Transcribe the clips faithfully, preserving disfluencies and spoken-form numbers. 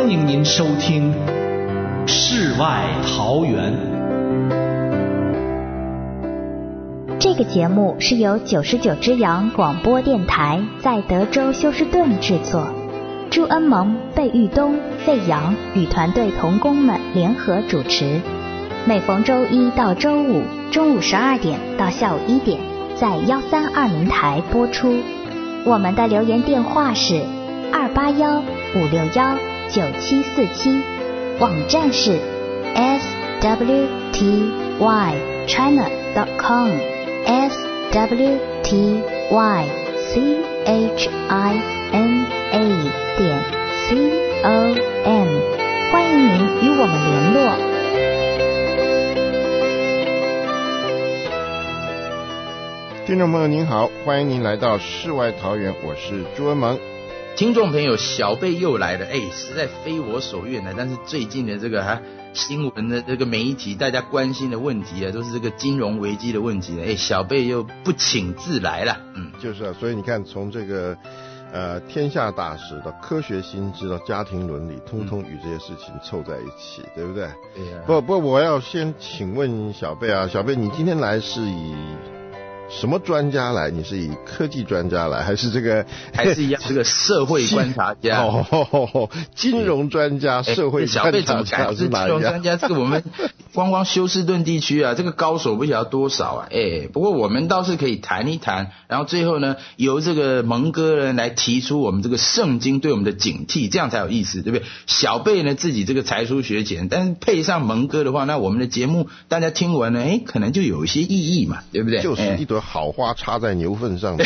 欢迎您收听《世外桃源》。 这个节目是由九十九只羊广播电台在德州休斯顿制作，朱恩蒙、贝玉东、费扬与团队同工们联合主持。每逢周一到周五中午十二点到下午一点，在幺三二零台播出。我们的留言电话是二八幺五六幺九七四七，网站是 s w t y china dot com s w t y c h i n a 点 c o m， 欢迎您与我们联络。 听众朋友您好，欢迎您来到世外桃源，我是朱恩蒙。 听众朋友，小贝又来了，哎，实在非我所愿了。但是最近的这个哈新闻的这个媒体，大家关心的问题啊，都是这个金融危机的问题。哎，小贝又不请自来了。嗯， 就是啊，所以你看，从这个呃天下大事到科学新知到家庭伦理，通通与这些事情凑在一起，嗯、对不对？ 对呀、啊。 不不，我要先请问小贝啊，小贝，你今天来是以什么专家来？你是以科技专家来，还是这个还是一样这个社会观察家？ 哦，金融专家、社会观察家是哪一金融专家？这个我们光光休斯顿地区啊，这个高手不晓得多少啊！哎，不过我们倒是可以谈一谈，然后最后呢，由这个蒙哥呢来提出我们这个圣经对我们的警惕，这样才有意思，对不对？小贝呢自己这个才疏学浅，但是配上蒙哥的话，那我们的节目大家听完呢，哎，可能就有一些意义嘛，对不对？ 就是一朵好花插在牛粪上。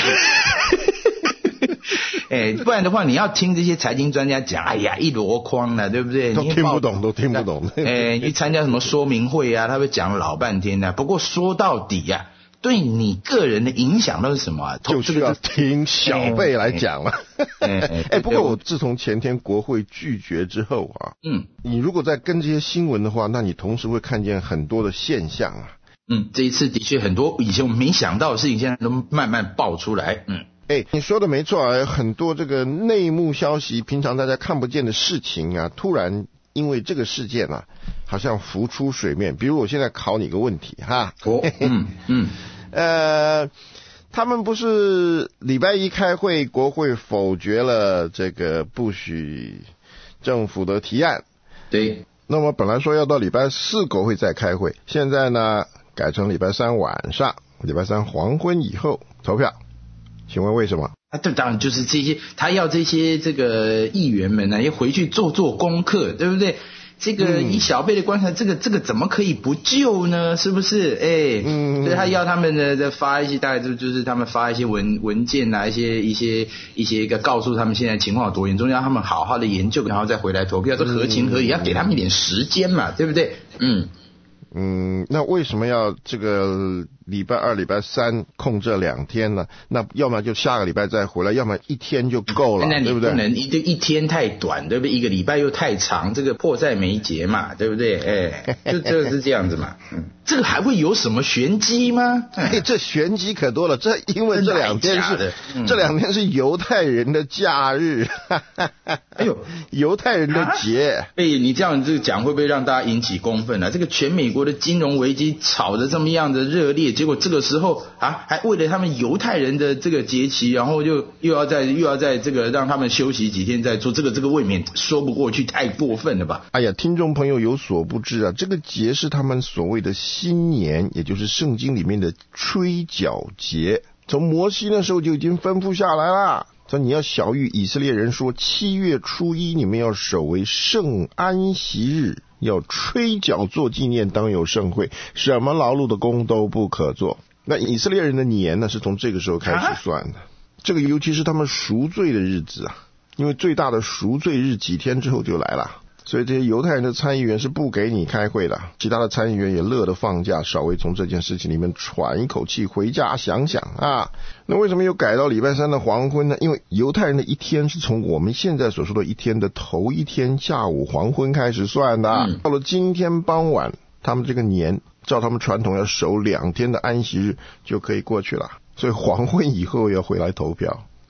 哎，不然的话，你要听这些财经专家讲，哎呀，一箩筐了，对不对？ 都听不懂，都听不懂。 哎，去参加什么说明会啊，他会讲老半天的、啊。不过说到底呀、啊，对你个人的影响都是什么、啊？ 就是要听小贝来讲了。哎, 哎, 哎，不过我自从前天国会拒绝之后啊，嗯，你如果在跟这些新闻的话，那你同时会看见很多的现象啊。 嗯，这一次的确很多以前我们没想到的事情，现在都慢慢爆出来。嗯， 哎，你说的没错啊，很多这个内幕消息，平常大家看不见的事情啊，突然因为这个事件啊，好像浮出水面。比如我现在考你个问题哈， 哦，嗯嗯， 呃，他们不是礼拜一开会，国会否决了这个不许政府的提案， 对。 那么本来说要到礼拜四国会再开会，现在呢改成礼拜三晚上，礼拜三黄昏以后投票，请问为什么？ 啊，这当然就是这些，他要这些这个议员们呢，要回去做做功课，对不对？这个以小贝的观察，这个这个怎么可以不救呢？是不是？哎，嗯，所以他要他们呢，再发一些，大概就就是他们发一些文文件啊，一些一些一些一个告诉他们现在情况有多严重，让他们好好的研究，然后再回来投票，这合情合理，要给他们一点时间嘛，对不对？嗯嗯，那为什么要这个礼拜二、礼拜三空这两天呢？那要么就下个礼拜再回来，要么一天就够了， 那你对不对？ 不能一一天太短，对不对？一个礼拜又太长，这个迫在眉睫嘛，对不对？哎，就就是这样子嘛。嗯，这个还会有什么玄机吗？ 哎，这玄机可多了，这因为这两天是、嗯、这两天是犹太人的假日， 哎呦， 犹太人的节。 啊、哎，你这样这个讲会不会让大家引起公愤啊？这个全美国的金融危机炒得这么样的热烈，结果这个时候啊，还为了他们犹太人的这个节期，然后就又要在又要在这个让他们休息几天再做这个这个未免说不过去，太过分了吧？ 哎呀，听众朋友有所不知啊，这个节是他们所谓的新年，也就是圣经里面的吹角节，从摩西那时候就已经吩咐下来了。说你要晓谕以色列人说，七月初一你们要守为圣安息日，要吹角做纪念，当有盛会，什么劳碌的工都不可做。那以色列人的年呢，是从这个时候开始算的。这个尤其是他们赎罪的日子啊，因为最大的赎罪日几天之后就来了，所以这些犹太人的参议员是不给你开会的。其他的参议员也乐得放假，稍微从这件事情里面喘一口气，回家想想啊。那为什么又改到礼拜三的黄昏呢？因为犹太人的一天是从我们现在所说的一天的头一天下午黄昏开始算的、嗯、到了今天傍晚，他们这个年照他们传统要守两天的安息日就可以过去了，所以黄昏以后要回来投票。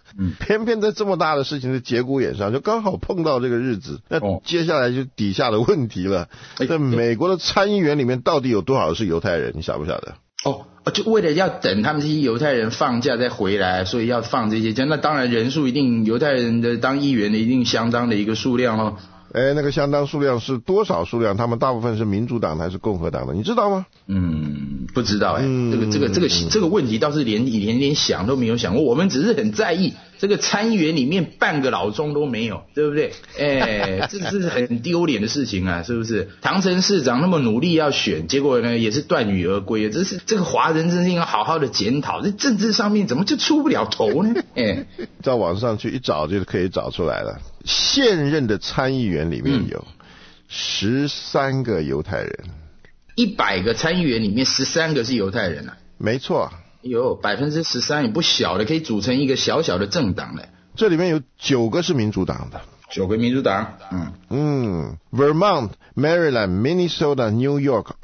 嗯，偏偏在这么大的事情的节骨眼上，就刚好碰到这个日子，那接下来就底下的问题了。在、哦、美国的参议员里面，到底有多少是犹太人？你晓不晓得？ 哦，就为了要等他们这些犹太人放假再回来，所以要放这些假。那当然人数一定，犹太人的当议员的一定相当的一个数量哦。 哎，那个相当数量是多少数量？他们大部分是民主党的还是共和党的？你知道吗？ 嗯，不知道哎、欸嗯。这个这个这个这个问题倒是连连连想都没有想过。我们只是很在意这个参议员里面半个老中都没有，对不对？哎，这是很丢脸的事情啊，是不是？唐城市长那么努力要选，结果呢也是断羽而归。这是这个华人真是应该好好的检讨，这政治上面怎么就出不了头呢？哎， 到网上去一找就可以找出来了。现任的参议员里面有十三个犹太人， 一百个参议员里面十三个是犹太人啊？ 没错。 有百分之十三也不小的，可以组成一个小小的政党的。 这里面有九个是民主党的， 九个民主党。嗯嗯 ，Vermont、Maryland、Minnesota、New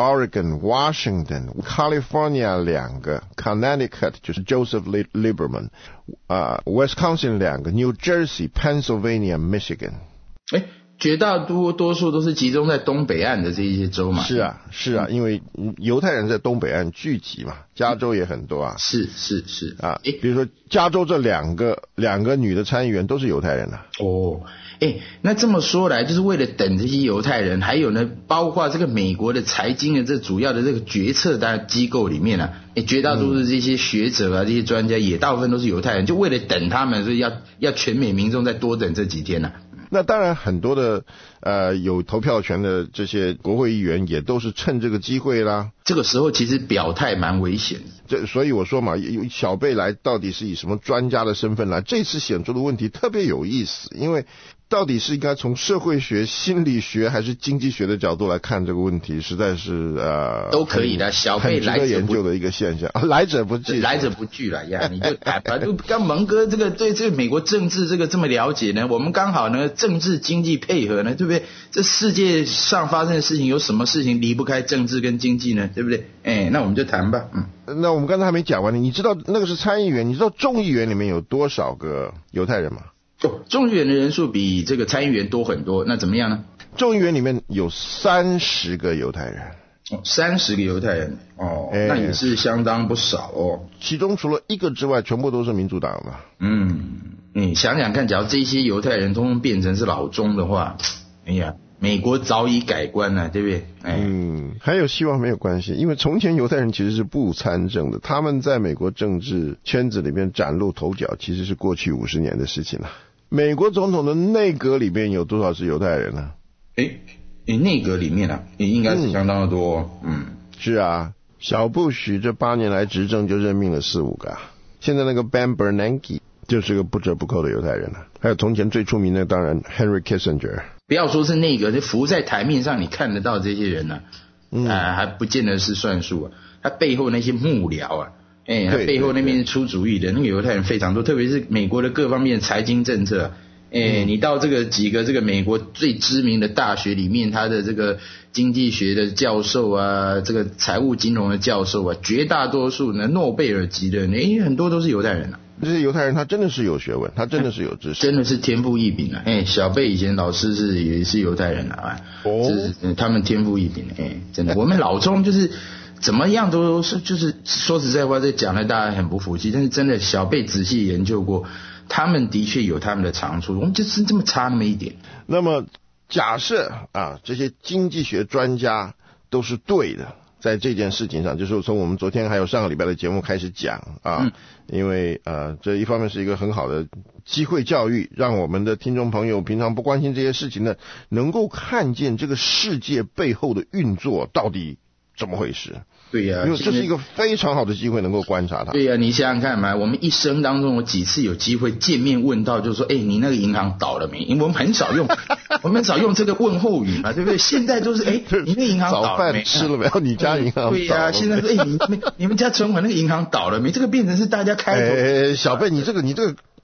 York、Oregon、Washington、California 两个 ，Connecticut 就是 Joseph Lieberman 啊、呃、，Wisconsin 两个 ，New Jersey、Pennsylvania、Michigan。 哎。绝大多多数都是集中在东北岸的这一些州嘛。 是啊，是啊，因为犹太人在东北岸聚集嘛，加州也很多啊。 是是是啊，比如说加州这两个两个女的参议员都是犹太人啊。 哦，哎，那这么说来，就是为了等这些犹太人，还有呢，包括这个美国的财经的这主要的这个决策的机构里面啊，哎，绝大多数这些学者啊，这些专家也大部分都是犹太人，就为了等他们，所以要要全美民众再多等这几天呢、啊。 那当然，很多的呃有投票权的这些国会议员也都是趁这个机会啦。 这个时候其实表态蛮危险的。 这所以我说嘛，有小贝来到底是以什么专家的身份来？这次显出的问题特别有意思，因为到底是应该从社会学、心理学还是经济学的角度来看这个问题，实在是呃都可以的。小贝来者不很值得研究的一个现象，啊、来者不拒， 来者不拒了呀！你就啊，就刚蒙哥这个对这个美国政治这个这么了解呢，我们刚好呢政治经济配合呢，对不对？这世界上发生的事情有什么事情离不开政治跟经济呢？对不对？哎，那我们就谈吧。嗯， 那我们刚才还没讲完呢，你知道那个是参议员，你知道众议员里面有多少个犹太人吗？ 哦，众议员的人数比这个参议员多很多，那怎么样呢？ 众议员里面有三十个犹太人。 哦，三十个犹太人，哦、欸，那也是相当不少哦。 其中除了一个之外，全部都是民主党的。 嗯，你想想看，假如这些犹太人通通变成是老中的话，哎呀，美国早已改观了，对不对？哎、 嗯，还有希望没有关系，因为从前犹太人其实是不参政的，他们在美国政治圈子里面崭露头角，其实是过去五十年的事情了。美国总统的内阁里面有多少是犹太人呢？ 诶你内阁里面啊，也应该是相当的多。嗯，嗯是啊，小布许这八年来执政就任命了四五个、啊，现在那个 Ben Bernanke 就是个不折不扣的犹太人了、啊。还有从前最出名的当然 Henry Kissinger， 不要说是内阁，就浮在台面上你看得到这些人呢、啊，嗯、呃，还不见得是算数啊，他背后那些幕僚啊。哎，他背后那边出主意的那个犹太人非常多，特别是美国的各方面财经政策。哎，你到这个几个这个美国最知名的大学里面，他的这个经济学的教授啊，这个财务金融的教授啊，绝大多数呢诺贝尔级的，哎，很多都是犹太人啊。 这些犹太人他真的是有学问，他真的是有知识， 真的是天赋异禀啊！哎，小贝以前老师是也是犹太人啊，哦，是他们天赋异禀，哎，真的，我们老中就是。怎么样都是，就是说实在话，这讲的大家很不服气，但是真的小贝仔细研究过，他们的确有他们的长处，我们就是这么差那么一点。 那么假设啊，这些经济学专家都是对的，在这件事情上，就是从我们昨天还有上个礼拜的节目开始讲啊，嗯、因为呃，这一方面是一个很好的机会教育，让我们的听众朋友平常不关心这些事情的，能够看见这个世界背后的运作到底怎么回事。 对呀、啊， 因为这是一个非常好的机会，能够观察它。 对呀、啊，你想想看嘛，我们一生当中有几次有机会见面问到，就是说，哎，你那个银行倒了没？因为我们很少用，我们很少用这个问候语嘛，对不对？现在都是，哎，你那个银行倒了没？ 早饭吃了没有？你家银行倒了没？ 对呀、啊，现在说，哎，你你们家存款那个银行倒了没？这个变成是大家开头。 哎，小贝，你这个你这个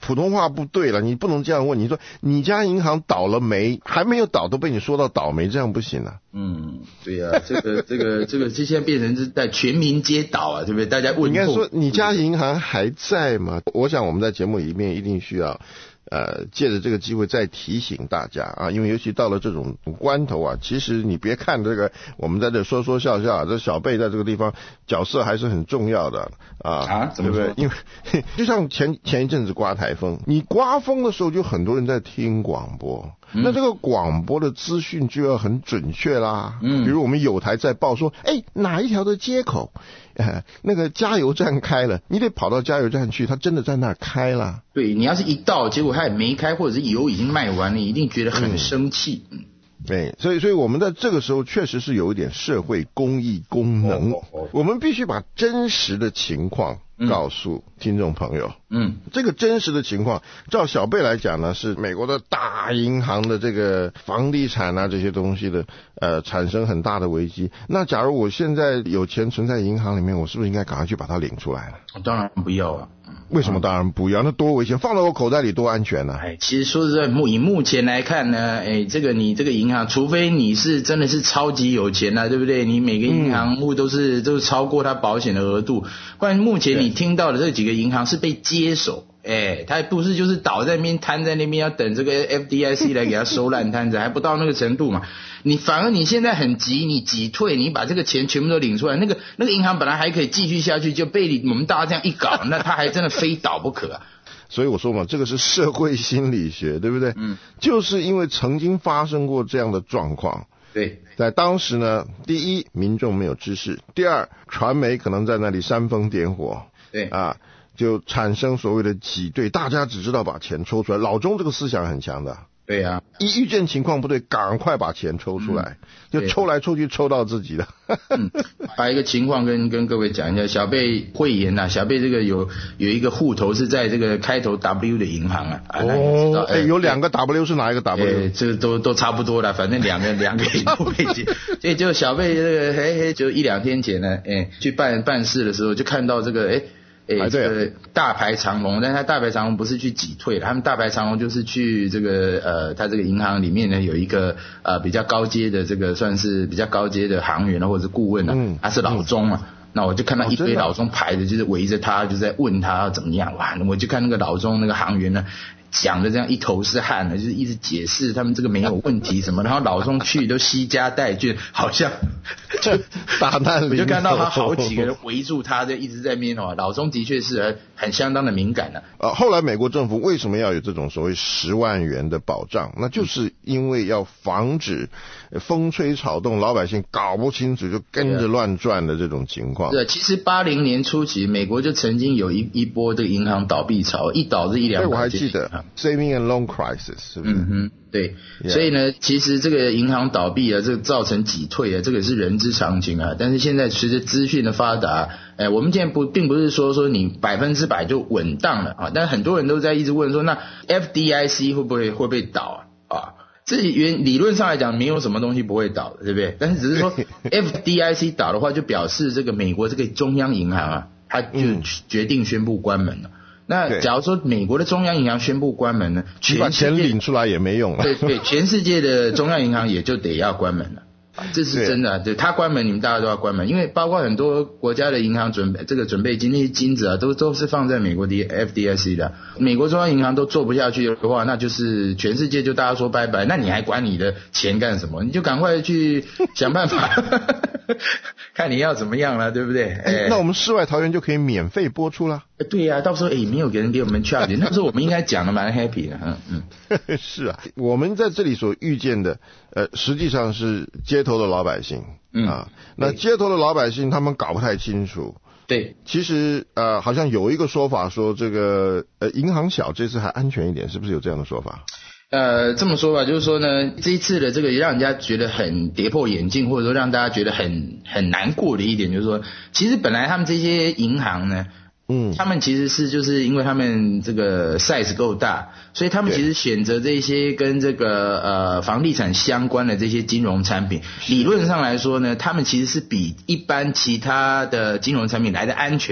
普通话不对了，你不能这样问。你说你家银行倒了霉，还没有倒都被你说到倒霉，这样不行啊。 嗯，对呀、啊，这个这个这个，这现在变成是在全民皆倒啊，对不对？大家问候。 应该说你家银行还在吗？我想我们在节目里面一定需要。呃，借着这个机会再提醒大家啊，因为尤其到了这种关头啊，其实你别看这个，我们在这说说笑笑，这小贝在这个地方角色还是很重要的啊， 啊，怎么对不对？因为就像前前一阵子刮台风，你刮风的时候就很多人在听广播。嗯、那这个广播的资讯就要很准确啦，嗯，比如我们有台在报说，哎，哪一条的街口，呃，那个加油站开了，你得跑到加油站去，它真的在那儿开啦。 对，你要是一到，结果它也没开，或者是油已经卖完了，你一定觉得很生气。嗯， 对，所以所以我们在这个时候确实是有一点社会公益功能，哦哦哦我们必须把真实的情况告诉听众朋友。嗯，这个真实的情况，照小贝来讲呢，是美国的大银行的这个房地产啊这些东西的呃产生很大的危机。那假如我现在有钱存在银行里面，我是不是应该赶快去把它领出来了？ 当然不要啊。 为什么当然不要？那多危险！放在我口袋里多安全呢、啊？ 哎，其实说实在，目以目前来看呢，哎，这个你这个银行，除非你是真的是超级有钱啊，对不对？你每个银行户都是、嗯、都是超过它保险的额度，不然目前你听到的这几个银行是被接手。哎，他不是就是倒在那边瘫在那边，要等这个 F D I C 来给他收烂摊子，还不到那个程度嘛。你反而你现在很急，你挤退，你把这个钱全部都领出来，那个那个银行本来还可以继续下去，就被我们大家这样一搞，那他还真的非倒不可啊。 所以我说嘛，这个是社会心理学，对不对？嗯，就是因为曾经发生过这样的状况。 对， 在当时呢，第一，民众没有知识；第二，传媒可能在那里煽风点火。 对啊。 就产生所谓的挤兑，大家只知道把钱抽出来。老钟这个思想很强的， 对呀、啊， 一遇见情况不对，赶快把钱抽出来，嗯、就抽来抽去，抽到自己的。 嗯，把一个情况跟跟各位讲一下，小贝慧妍呐，小贝这个有有一个户头是在这个开头 W 的银行啊。 哦，哎、欸，有两个 W 是哪一个 W？ 欸、这个都都差不多了，反正两个两个都可以接。所以就小贝这个嘿嘿，就一两天前呢，哎、欸，去办办事的时候就看到这个哎。欸诶，这个大排长龙，但他大排长龙不是去挤退的，他们大排长龙就是去这个呃，他这个银行里面呢有一个呃比较高阶的这个算是比较高阶的行员或者是顾问啊，嗯、他是老钟嘛。嗯那我就看到一堆老钟排着，就是围着他，就在问他要怎么样。哇，我就看那个老钟那个行员呢，讲的这样一头是汗的，就是一直解释他们这个没有问题什么。然后老钟去都惜家带眷，好像就大难临头。 我就看到他好几个人围住他，就一直在面哦。老钟的确是很相当的敏感的、啊。 呃，后来美国政府为什么要有这种所谓十万元的保障？那就是因为要防止风吹草动，老百姓搞不清楚就跟着乱转的这种情况。 对，其实八零年初期，美国就曾经有一一波这个银行倒闭潮，一倒是一两百。 我还记得 ，Saving and Loan Crisis 是不是？ 嗯哼，对。Yeah. 所以呢，其实这个银行倒闭啊，这个造成挤退啊，这个是人之常情啊。但是现在随着资讯的发达，哎，我们现在不并不是说说你百分之百就稳当了啊，但很多人都在一直问说，那 F D I C 会不会会不会倒啊？啊？这原理论上来讲，没有什么东西不会倒的，对不对？但是只是说 F D I C 倒的话，就表示这个美国这个中央银行啊，它就决定宣布关门了。嗯、那假如说美国的中央银行宣布关门呢， 你把钱领出来也没用了。 对对，全世界的中央银行也就得要关门了。这是真的、啊，对，他关门，你们大家都要关门，因为包括很多国家的银行准备这个准备金那些金子啊，都都是放在美国的 F D I C 的。美国中央银行都做不下去的话，那就是全世界就大家说拜拜，那你还管你的钱干什么？你就赶快去想办法，看你要怎么样了，对不对？ 哎、欸，那我们世外桃源就可以免费播出了。 对呀、啊，到时候哎没有人给我们 charge， 那时候我们应该讲的蛮 happy 的，嗯嗯。是啊，我们在这里所遇见的，呃，实际上是街头的老百姓，嗯啊，那街头的老百姓他们搞不太清楚。 对， 其实呃，好像有一个说法说这个呃，银行小这次还安全一点，是不是有这样的说法？ 呃，这么说吧，就是说呢，这一次的这个让人家觉得很跌破眼镜，或者说让大家觉得很很难过的一点，就是说，其实本来他们这些银行呢。嗯，他们其实是就是因为他们这个 size 够大，所以他们其实选择这些跟这个呃房地产相关的这些金融产品，理论上来说呢，他们其实是比一般其他的金融产品来的安全。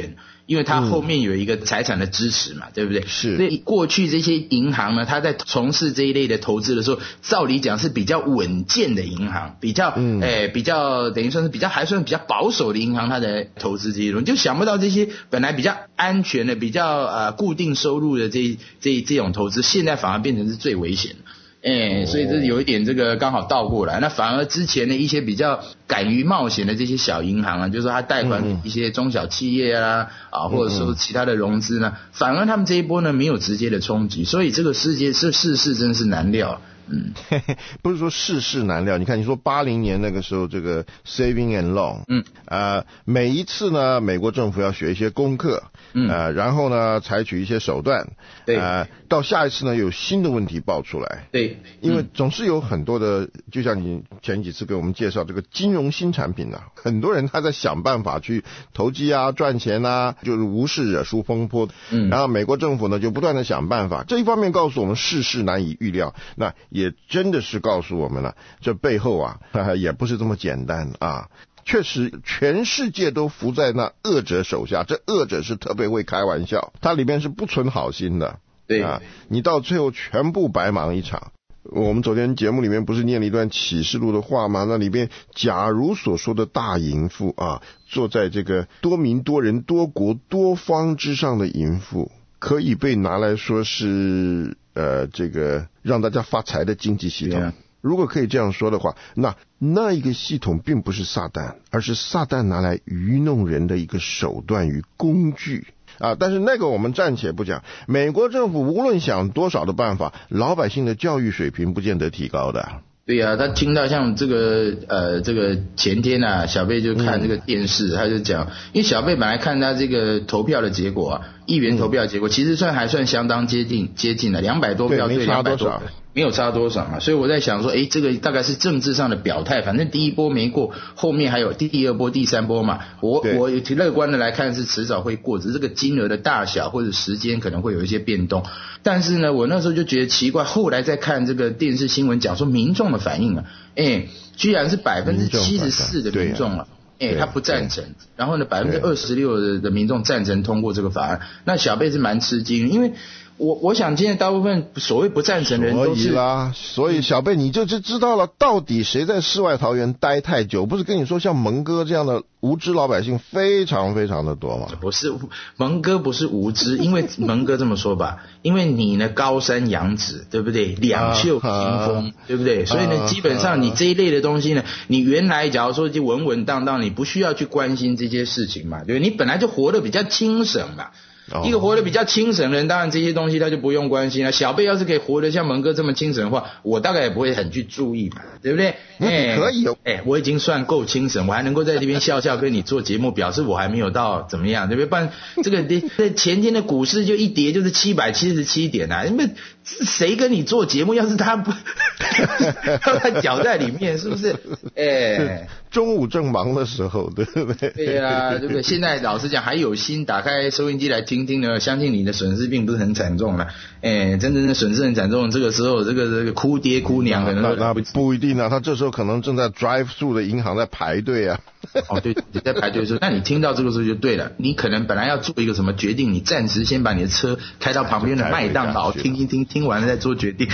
因为它后面有一个财产的支持嘛，嗯、对不对？ 是。 所以过去这些银行呢，它在从事这一类的投资的时候，照理讲是比较稳健的银行，比较，嗯，诶，比较等于算是比较还算比较保守的银行，它在投资这些东西，就想不到这些本来比较安全的、比较呃固定收入的这这这种投资，现在反而变成是最危险的。哎，所以这有一点这个刚好倒过来，那反而之前的一些比较敢于冒险的这些小银行啊，就是说他贷款给一些中小企业啊，啊，或者说其他的融资呢，反而他们这一波呢没有直接的冲击，所以这个世界是世事真是难料。嗯， 不是说世事难料。你看，你说八零年那个时候，这个 saving and loan， 嗯，呃，每一次呢，美国政府要学一些功课，嗯，呃，然后呢，采取一些手段，对，呃，到下一次呢，有新的问题爆出来， 对， 因为总是有很多的，就像你前几次给我们介绍这个金融新产品啊，很多人他在想办法去投机啊、赚钱啊，就是无事惹出风波，嗯，然后美国政府呢就不断的想办法，这一方面告诉我们世事难以预料，那也真的是告诉我们了，这背后啊也不是这么简单啊。确实全世界都服在那恶者手下，这恶者是特别会开玩笑，它里面是不存好心的， 对啊，你到最后全部白忙一场。我们昨天节目里面不是念了一段启示录的话吗？那里边假如所说的大淫妇啊，坐在这个多民多人多国多方之上的淫妇，可以被拿来说是呃这个让大家发财的经济系统。Yeah. 如果可以这样说的话，那那一个系统并不是撒旦，而是撒旦拿来愚弄人的一个手段与工具啊！但是那个我们暂且不讲，美国政府无论想多少的办法，老百姓的教育水平不见得提高的。 对呀、啊，他听到像这个呃这个前天啊，小贝就看这个电视，嗯、他就讲，因为小贝本来看他这个投票的结果啊，议员投票结果、嗯、其实算还算相当接近接近的，两百多票对两百多。没有差多少嘛，所以我在想说，诶，这个大概是政治上的表态，反正第一波没过，后面还有第二波、第三波嘛。我我乐观的来看是迟早会过，只是这个金额的大小或者时间可能会有一些变动。但是呢，我那时候就觉得奇怪，后来再看这个电视新闻讲说民众的反应啊，诶，居然是百分之七十四的民众啊。哎，他不赞成，然后呢，百分之二十六的的民众赞成通过这个法案。那小贝是蛮吃惊，因为我我想今天大部分所谓不赞成的人都是， 所以啦，所以小贝你就就知道了，到底谁在世外桃源待太久？不是跟你说像蒙哥这样的无知老百姓非常非常的多吗？ 不是，蒙哥不是无知，因为蒙哥这么说吧，因为你呢高山仰止，对不对？两袖清风，对不对？所以呢，基本上你这一类的东西呢，你原来假如说就稳稳当当，你不需要去关心这些事情嘛，对不对？你本来就活得比较清省嘛。一个活得比较清省的人，当然这些东西他就不用关心了。小贝要是可以活得像蒙哥这么清省的话，我大概也不会很去注意嘛，对不对？ 哎，可以哦。 哎，我已经算够清省，我还能够在这边笑笑跟你做节目，表示我还没有到怎么样，对不对？不然这个这前天的股市就一跌就是七百七十七点啊，因为谁跟你做节目，要是他不他搅在里面，是不是？哎， 中午正忙的时候，对不对？ 对啊，对不对？现在老实讲，还有心打开收音机来听听呢，相信你的损失并不是很惨重了。哎，真正的损失很惨重，这个时候这个这个哭爹哭娘可能都那不一定啊，他这时候可能正在 drive through 的银行在排队啊。 哦，对，你在排队的时候，那你听到这个时候就对了，你可能本来要做一个什么决定，你暂时先把你的车开到旁边的麦当劳听一听，听完了再做决定。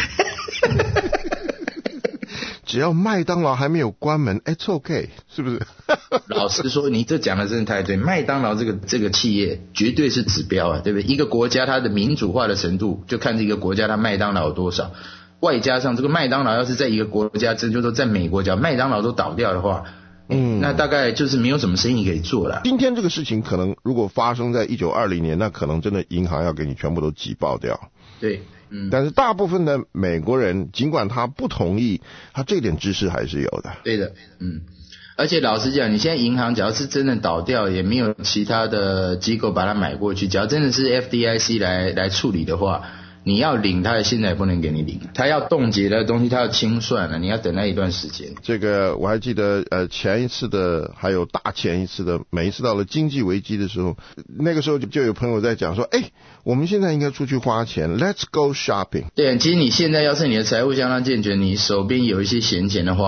只要麦当劳还没有关门 ，it's okay， 是不是？ 老实说，你这讲的真的太对。麦当劳这个这个企业绝对是指标啊，对不对？一个国家它的民主化的程度，就看这个国家它麦当劳有多少。外加上这个麦当劳要是在一个国家，真就说在美国，假如麦当劳都倒掉的话，嗯，那大概就是没有什么生意可以做了。 今天这个事情可能如果发生在一九二零年，那可能真的银行要给你全部都挤爆掉。 对。嗯， 但是大部分的美国人，尽管他不同意，他这点知识还是有的。 对的，嗯，而且老实讲，你现在银行只要是真的倒掉，也没有其他的机构把它买过去，只要真的是 F D I C 来来处理的话，你要领它现在也不能给你领，它要冻结的东西，它要清算了，你要等那一段时间。 这个我还记得，呃，前一次的，还有大前一次的，每一次到了经济危机的时候，那个时候就就有朋友在讲说，哎，我们现在应该出去花钱 ，Let's go shopping。 对，其实你现在要是你的财务相当健全，你手边有一些闲钱的话，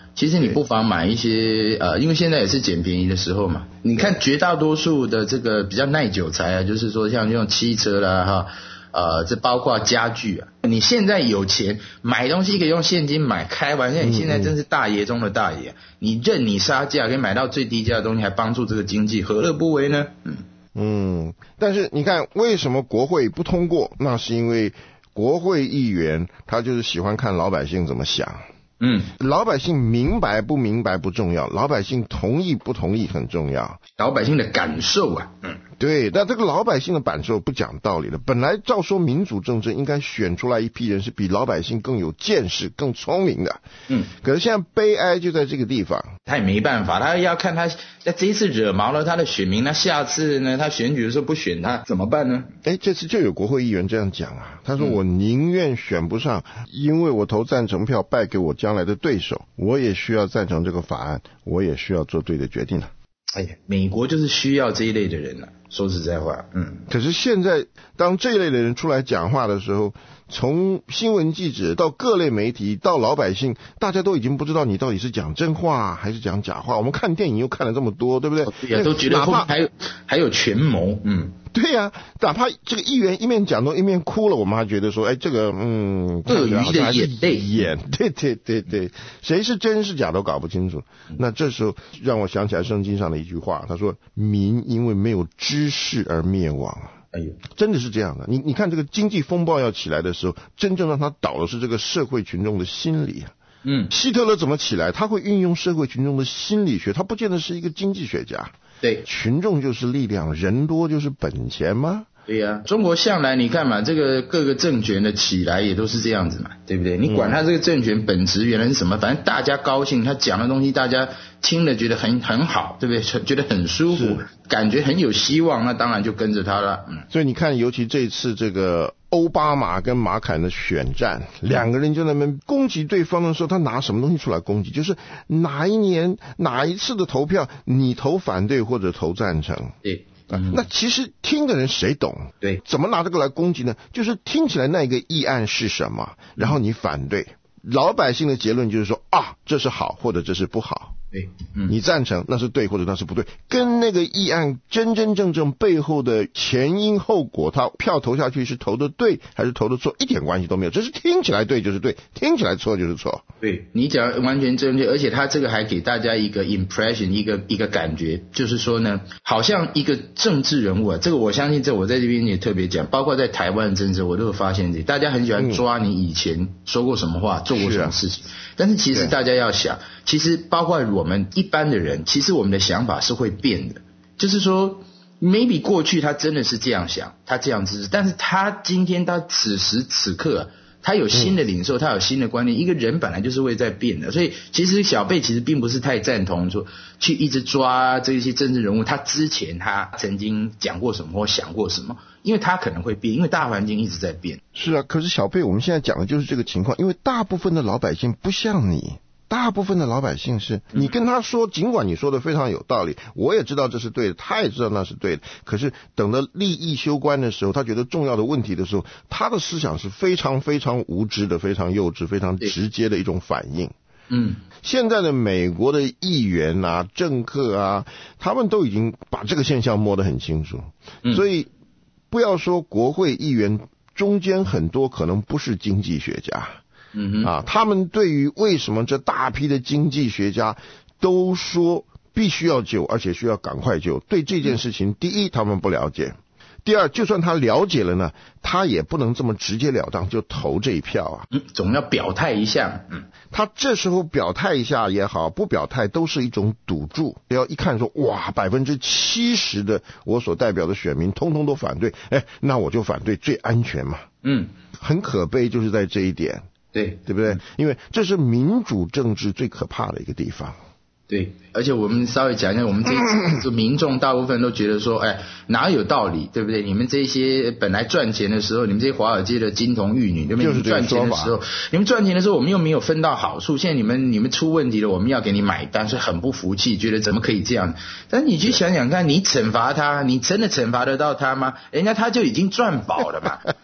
其实你不妨买一些呃，因为现在也是捡便宜的时候嘛。你看绝大多数的这个比较耐久材啊，就是说像这种汽车啦哈，呃，这包括家具啊。你现在有钱买东西可以用现金买，开玩笑，你现在真是大爷中的大爷。嗯嗯你任你杀价可以买到最低价的东西，还帮助这个经济，何乐不为呢？嗯嗯，但是你看为什么国会不通过？那是因为国会议员他就是喜欢看老百姓怎么想。 嗯， 老百姓明白不明白不重要，老百姓同意不同意很重要。 老百姓的感受啊，嗯， 对，但这个老百姓的感受不讲道理的。本来照说民主政治应该选出来一批人是比老百姓更有见识、更聪明的。嗯，可是现在悲哀就在这个地方。 他也没办法，他要看他在这一次惹毛了他的选民，那下次呢，他选举的时候不选他怎么办呢？ 哎，这次就有国会议员这样讲啊，他说我宁愿选不上，因为我投赞成票败给我将来的对手，我也需要赞成这个法案，我也需要做对的决定了。 哎呀，美国就是需要这一类的人了、啊。说实在话，嗯。 可是现在，当这一类的人出来讲话的时候，从新闻记者到各类媒体到老百姓，大家都已经不知道你到底是讲真话还是讲假话。我们看电影又看了这么多，对不对？ 对呀，都觉得后面还有还有权谋，嗯。 对呀、啊，哪怕这个议员一面讲都一面哭了，我们还觉得说，哎，这个嗯， 鳄鱼的眼泪， 眼，对对对对，谁是真是假都搞不清楚。那这时候让我想起来圣经上的一句话，他说：“民因为没有知识而灭亡。”哎呦，真的是这样的。你你看这个经济风暴要起来的时候，真正让他倒的是这个社会群众的心理啊。嗯，希特勒怎么起来？他会运用社会群众的心理学，他不见得是一个经济学家。 对， 群众就是力量，人多就是本钱吗？ 对呀、啊，中国向来你看嘛，这个各个政权的起来也都是这样子嘛，对不对？你管他这个政权本质原来是什么，反正大家高兴，他讲的东西大家听了觉得很很好，对不对？觉得很舒服，感觉很有希望，那当然就跟着他了。嗯， 所以你看，尤其这次这个奥巴马跟马凯的选战，两个人就在那边攻击对方的时候，他拿什么东西出来攻击？就是哪一年哪一次的投票，你投反对或者投赞成？ 对。 嗯、那其实听的人谁懂？ 对， 怎么拿这个来攻击呢？就是听起来那个议案是什么，然后你反对，老百姓的结论就是说啊，这是好或者这是不好。 对，嗯， 你赞成那是对或者那是不对，跟那个议案真真正正背后的前因后果，他票投下去是投的对还是投的错，一点关系都没有，只是听起来对就是对，听起来错就是错。 对，你讲完全正确，而且他这个还给大家一个 impression， 一个一个感觉，就是说呢，好像一个政治人物啊，这个我相信，这我在这边也特别讲，包括在台湾的政治，我都有发现这，大家很喜欢抓你以前说过什么话，嗯、做过什么事情，啊、但是其实大家要想，其实包括我们一般的人，其实我们的想法是会变的，就是说 maybe 过去他真的是这样想，他这样子，但是他今天他此时此刻、啊、他有新的领受，他有新的观念，一个人本来就是会在变的，所以其实小贝其实并不是太赞同说去一直抓这些政治人物他之前他曾经讲过什么或想过什么，因为他可能会变，因为大环境一直在变。 是啊，可是小贝我们现在讲的就是这个情况，因为大部分的老百姓不像你，大部分的老百姓是你跟他说，尽管你说的非常有道理，我也知道这是对的，他也知道那是对的，可是等到利益攸关的时候，他觉得重要的问题的时候，他的思想是非常非常无知的，非常幼稚，非常直接的一种反应。嗯，现在的美国的议员啊、政客啊，他们都已经把这个现象摸得很清楚，嗯、所以不要说国会议员中间很多可能不是经济学家。嗯哼啊，他们对于为什么这大批的经济学家都说必须要救，而且需要赶快救，对这件事情，第一他们不了解，第二就算他了解了呢，他也不能这么直截了当就投这一票啊， 嗯，总要表态一下。嗯， 他这时候表态一下也好，不表态都是一种赌注。不要一看说哇，百分之七十的我所代表的选民通通都反对，哎，那我就反对最安全嘛。嗯，很可悲就是在这一点。 对， 对不对？因为这是民主政治最可怕的一个地方。 对，而且我们稍微讲一下，我们这一次民众大部分都觉得说，哎，哪有道理，对不对？你们这些本来赚钱的时候，你们这些华尔街的金童玉女，对不对？就是赚钱的时候，你们赚钱的时候，我们又没有分到好处。现在你们你们出问题了，我们要给你买单，所以很不服气，觉得怎么可以这样？但你去想想看，你惩罚他，你真的惩罚得到他吗？人家他就已经赚饱了嘛。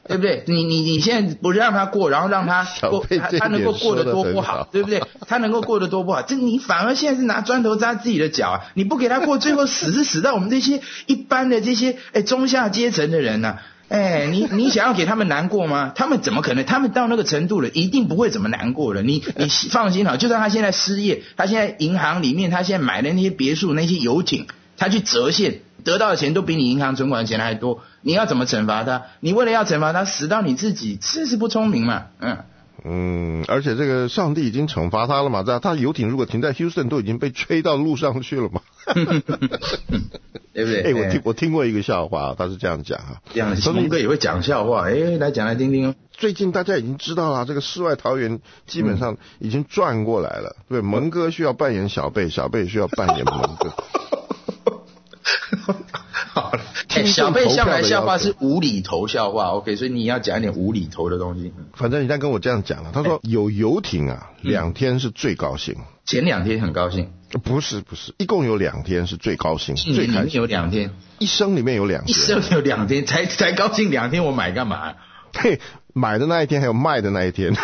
对不对？你你你现在不让他过，然后让他过，他他能够过得多不好，对不对？他能够过得多不好，这你反而现在是拿砖头扎自己的脚啊！你不给他过，最后死是死到我们这些一般的这些哎中下阶层的人呐、啊。哎，你你想要给他们难过吗？他们怎么可能？他们到那个程度了，一定不会怎么难过了。你你放心好，就算他现在失业，他现在银行里面他现在买的那些别墅、那些游艇，他去折现得到的钱都比你银行存款的钱还多。你要怎么惩罚他？你为了要惩罚他，死到你自己，这是不聪明嘛？嗯。 嗯，而且这个上帝已经惩罚他了嘛，这他游艇如果停在 Houston 都已经被吹到路上去了嘛， 对不对？ 哎，我听我听过一个笑话，他是这样讲啊， 这样，蒙哥也会讲笑话，哎，来讲来听听哦。 最近大家已经知道了，这个世外桃源基本上已经转过来了，对，蒙哥需要扮演小贝，小贝需要扮演蒙哥。 好了，哎，小贝向来笑话是无厘头笑话 ，OK， 所以你要讲一点无厘头的东西。 反正人家跟我这样讲了，他说有游艇啊，两天是最高兴， 前两天很高兴， 不是不是，一共有两天是最高兴， 一年里面有两天， 一生里面有两天， 一生有两天才才高兴两天，我买干嘛？ 嘿，买的那一天还有卖的那一天。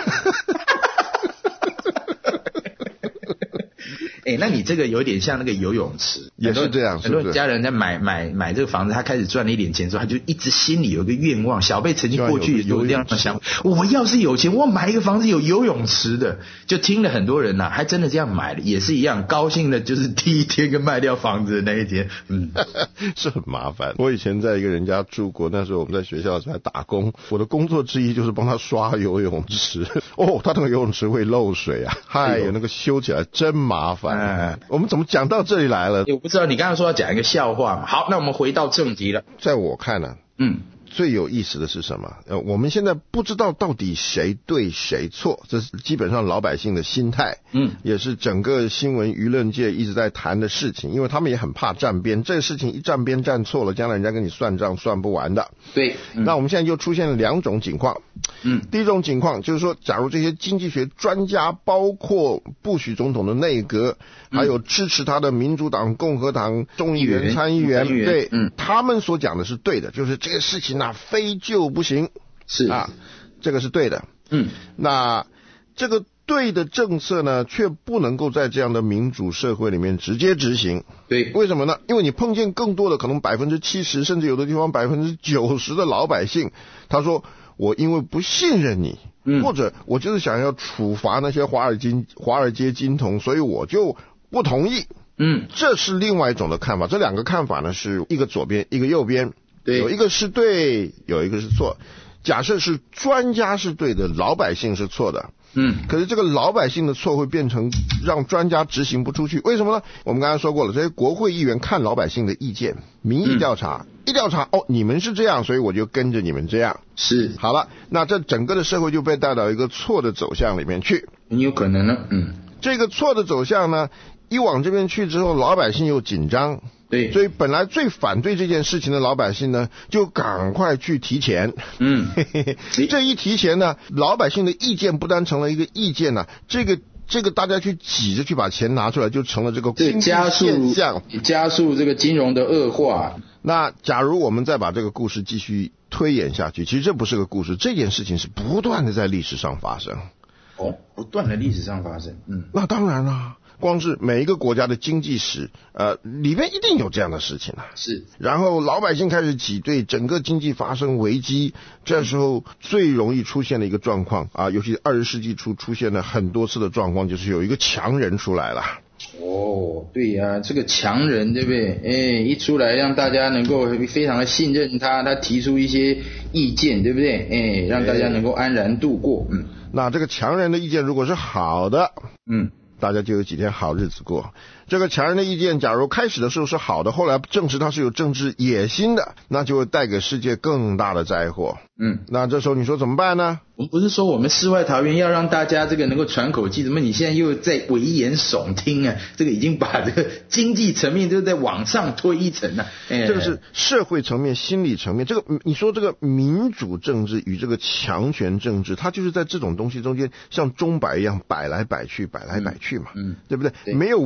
哎，那你这个有点像那个游泳池， 也是这样， 很多家人在买买买这个房子，他开始赚了一点钱之后，他就一直心里有个愿望。小贝曾经过去有这样的想法，我要是有钱，我买一个房子有游泳池的。就听了很多人呐、啊，还真的这样买了，也是一样高兴的，就是第一天跟卖掉房子的那一天，嗯， 是很麻烦。我以前在一个人家住过，那时候我们在学校在打工，我的工作之一就是帮他刷游泳池。哦，他那个游泳池会漏水啊，嗨，有那个修起来真麻烦。哎，我们怎么讲到这里来了？ 我不知道，你刚刚说要讲一个笑话嘛。好，那我们回到正题了。 在我看呢，嗯，最有意思的是什么？呃，我们现在不知道到底谁对谁错，这是基本上老百姓的心态，嗯，也是整个新闻舆论界一直在谈的事情，因为他们也很怕站边，这个事情一站边站错了，将来人家跟你算账算不完的。 对， 嗯、那我们现在就出现了两种情况，嗯，第一种情况就是说，假如这些经济学专家，包括布许总统的内阁，嗯、还有支持他的民主党、共和党众议员、参议员，对，嗯，他们所讲的是对的，就是这个事情啊，非救不行， 是啊，这个是对的，嗯，那这个对的政策呢，却不能够在这样的民主社会里面直接执行。 对， 为什么呢？因为你碰见更多的可能百分之七十，甚至有的地方百分之九十的老百姓，他说我因为不信任你，嗯，或者我就是想要处罚那些华尔街华尔街金童，所以我就不同意。嗯，这是另外一种的看法。这两个看法呢，是一个左边，一个右边。 对， 有一个是对，有一个是错。假设是专家是对的，老百姓是错的。嗯，可是这个老百姓的错会变成让专家执行不出去，为什么呢？我们刚才说过了，这些国会议员看老百姓的意见，民意调查，嗯、一调查哦，你们是这样，所以我就跟着你们这样。 是， 好了，那这整个的社会就被带到一个错的走向里面去。 很有可能呢，嗯， 这个错的走向呢，一往这边去之后，老百姓又紧张。 对， 所以本来最反对这件事情的老百姓呢，就赶快去提钱。嗯，这一提钱呢，老百姓的意见不单成了一个意见呢、啊，这个这个大家去挤着去把钱拿出来，就成了这个经济现象， 加速这个金融的恶化。 那假如我们再把这个故事继续推演下去，其实这不是个故事，这件事情是不断的在历史上发生。 哦，不断的历史上发生。嗯， 那当然啦。光是每一个国家的经济史，呃，里面一定有这样的事情啊。 是。 然后老百姓开始挤兑，整个经济发生危机，这时候最容易出现的一个状况啊，尤其二十世纪初出现了很多次的状况，就是有一个强人出来了。 哦，对呀、啊，这个强人对不对？哎，一出来让大家能够非常的信任他，他提出一些意见，对不对？哎，让大家能够安然度过。嗯。 那这个强人的意见如果是好的，嗯。大家就有几天好日子过。这个强人的意见假如开始的时候是好的，后来证实他是有政治野心的，那就会带给世界更大的灾祸。嗯，那这时候你说怎么办呢？ 我们不是说我们世外桃源要让大家这个能够喘口气，怎么你现在又在危言耸听啊？这个已经把这个经济层面就在往上推一层了、啊哎。这个是社会层面、心理层面。这个你说这个民主政治与这个强权政治，它就是在这种东西中间像钟摆一样摆来摆去，摆来摆去嘛。嗯，对不对？对，没有危机的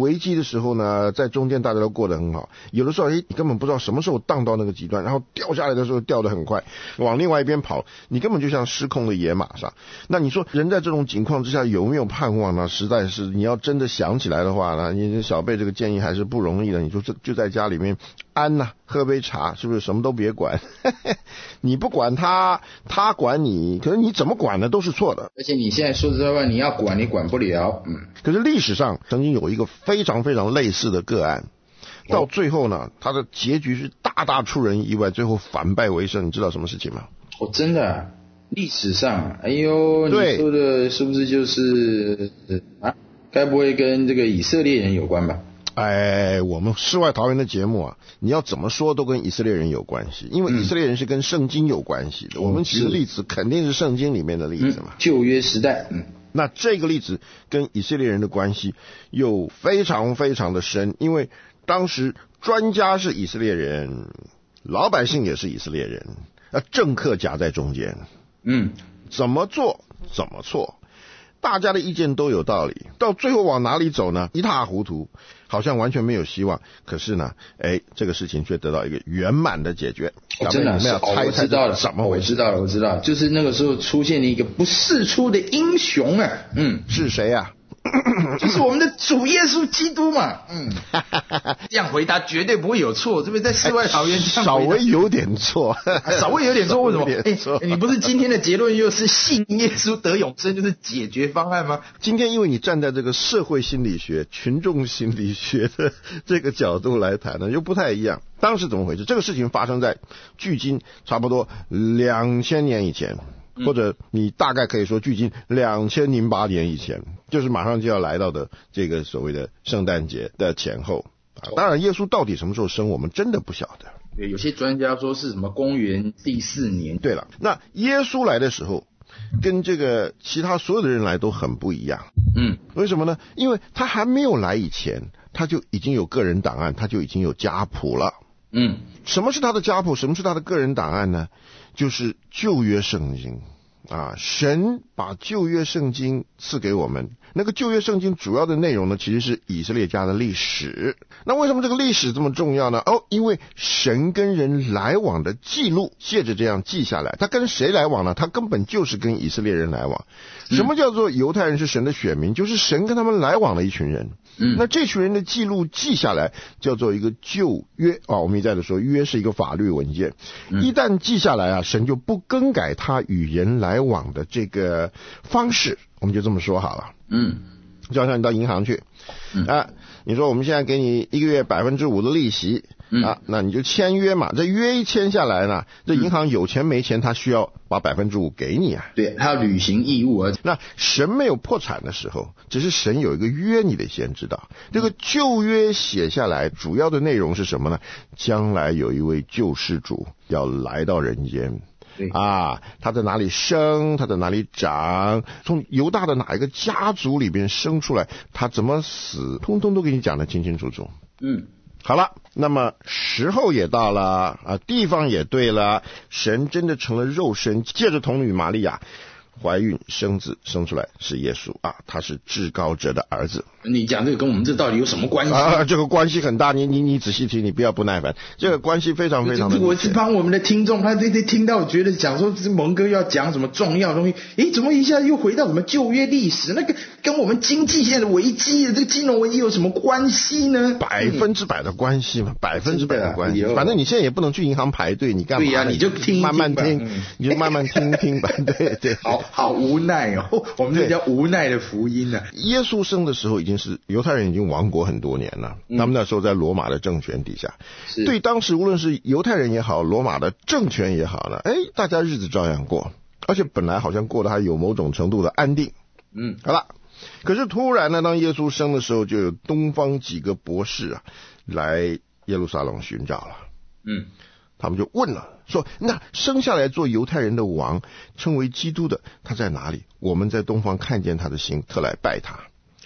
时候呢，在中间大家都过得很好，有的时候诶你根本不知道什么时候荡到那个极端，然后掉下来的时候掉得很快，往另外一边跑，你根本就像失控的野马上。那你说人在这种情况之下有没有盼望呢？实在是你要真的想起来的话呢，你小贝这个建议还是不容易的。你说这就在家里面安呐、啊，喝杯茶，是不是什么都别管？你不管他，他管你，可是你怎么管呢都是错的。 而且你现在说实在话，你要管你管不了。嗯。 可是历史上曾经有一个非常非常类似的个案，到最后呢，他的结局是大大出人意外，最后反败为胜。你知道什么事情吗？ 哦，真的、啊，历史上，哎呦，你说的是不是就是啊？该不会跟这个以色列人有关吧？ 哎，我们世外桃源的节目啊，你要怎么说都跟以色列人有关系，因为以色列人是跟圣经有关系的。嗯、我们举的例子肯定是圣经里面的例子嘛， 嗯、旧约时代。嗯， 那这个例子跟以色列人的关系又非常非常的深，因为当时专家是以色列人，老百姓也是以色列人，呃，政客夹在中间。 嗯， 怎么做怎么错，大家的意见都有道理，到最后往哪里走呢？一塌糊涂，好像完全没有希望。可是呢，哎，这个事情却得到一个圆满的解决。 哦、真的是， 哦， 我知道了， 怎么回事？ 我知道了，我知道了，就是那个时候出现了一个不世出的英雄啊。嗯， 是谁啊？ 就是我们的主耶稣基督嘛。嗯，这样回答绝对不会有错，这边在世外桃源这样稍微有点错， 稍微有点错，为什么？哎，你不是今天的结论又是信耶稣得永生就是解决方案吗？ 今天因为你站在这个社会心理学、群众心理学的这个角度来谈呢，又不太一样。当时怎么回事？这个事情发生在距今差不多两千年以前。或者你大概可以说距今两千零八年以前，就是马上就要来到的这个所谓的圣诞节的前后啊。当然耶稣到底什么时候生我们真的不晓得， 对，有些专家说是什么公元第四年。 对了，那耶稣来的时候跟这个其他所有的人来都很不一样。 嗯， 为什么呢？因为他还没有来以前，他就已经有个人档案，他就已经有家谱了。 嗯， 什么是他的家谱？什么是他的个人档案呢？就是旧约圣经啊，神把旧约圣经赐给我们。那个旧约圣经主要的内容呢，其实是以色列家的历史。那为什么这个历史这么重要呢？哦，因为神跟人来往的记录，借着这样记下来。他跟谁来往呢？他根本就是跟以色列人来往。什么叫做犹太人是神的选民？就是神跟他们来往的一群人。 嗯， 那这群人的记录记下来叫做一个旧约啊。我们一再的说，约是一个法律文件， 嗯、一旦记下来啊，神就不更改他与人来往的这个方式。我们就这么说好了。 嗯， 就好像你到银行去， 嗯、 啊，你说我们现在给你一个月百分之五的利息。 嗯、 啊，那你就签约嘛。这约一签下来呢，这银行有钱没钱，他需要把百分之五给你啊。 对，他要履行义务啊。 那神没有破产的时候，只是神有一个约，你得先知道。这个旧约写下来，主要的内容是什么呢？将来有一位救世主要来到人间。啊，他在哪里生，他在哪里长，从犹大的哪一个家族里边生出来，他怎么死，通通都给你讲得清清楚楚。 嗯， 好了，那么时候也到了啊，地方也对了，神真的成了肉身，借着童女玛利亚怀孕生子，生出来是耶稣啊，他是至高者的儿子。 你讲这个跟我们这到底有什么关系啊？这个关系很大，你你你仔细听，你不要不耐烦。这个关系非常非常的。 我是帮我们的听众，他这这听到觉得讲说是蒙哥要讲什么重要的东西，诶，怎么一下又回到什么旧约历史？那个跟我们经济现在的危机，这个金融危机有什么关系呢？ 百分之百的关系嘛，百分之百的关系。反正你现在也不能去银行排队，你干嘛？ 对呀、啊，你就听慢慢听， 嗯、 你就慢慢听听吧。对对， 好好无奈哦，我们这叫无奈的福音呢、啊。 耶稣生的时候已经是犹太人已经亡国很多年了，嗯、他们那时候在罗马的政权底下，对当时无论是犹太人也好，罗马的政权也好呢，哎，大家日子照样过，而且本来好像过得还有某种程度的安定。 嗯， 好了，可是突然呢，当耶稣生的时候，就有东方几个博士啊来耶路撒冷寻找了。 嗯， 他们就问了，说那生下来做犹太人的王，称为基督的，他在哪里？我们在东方看见他的形，特来拜他。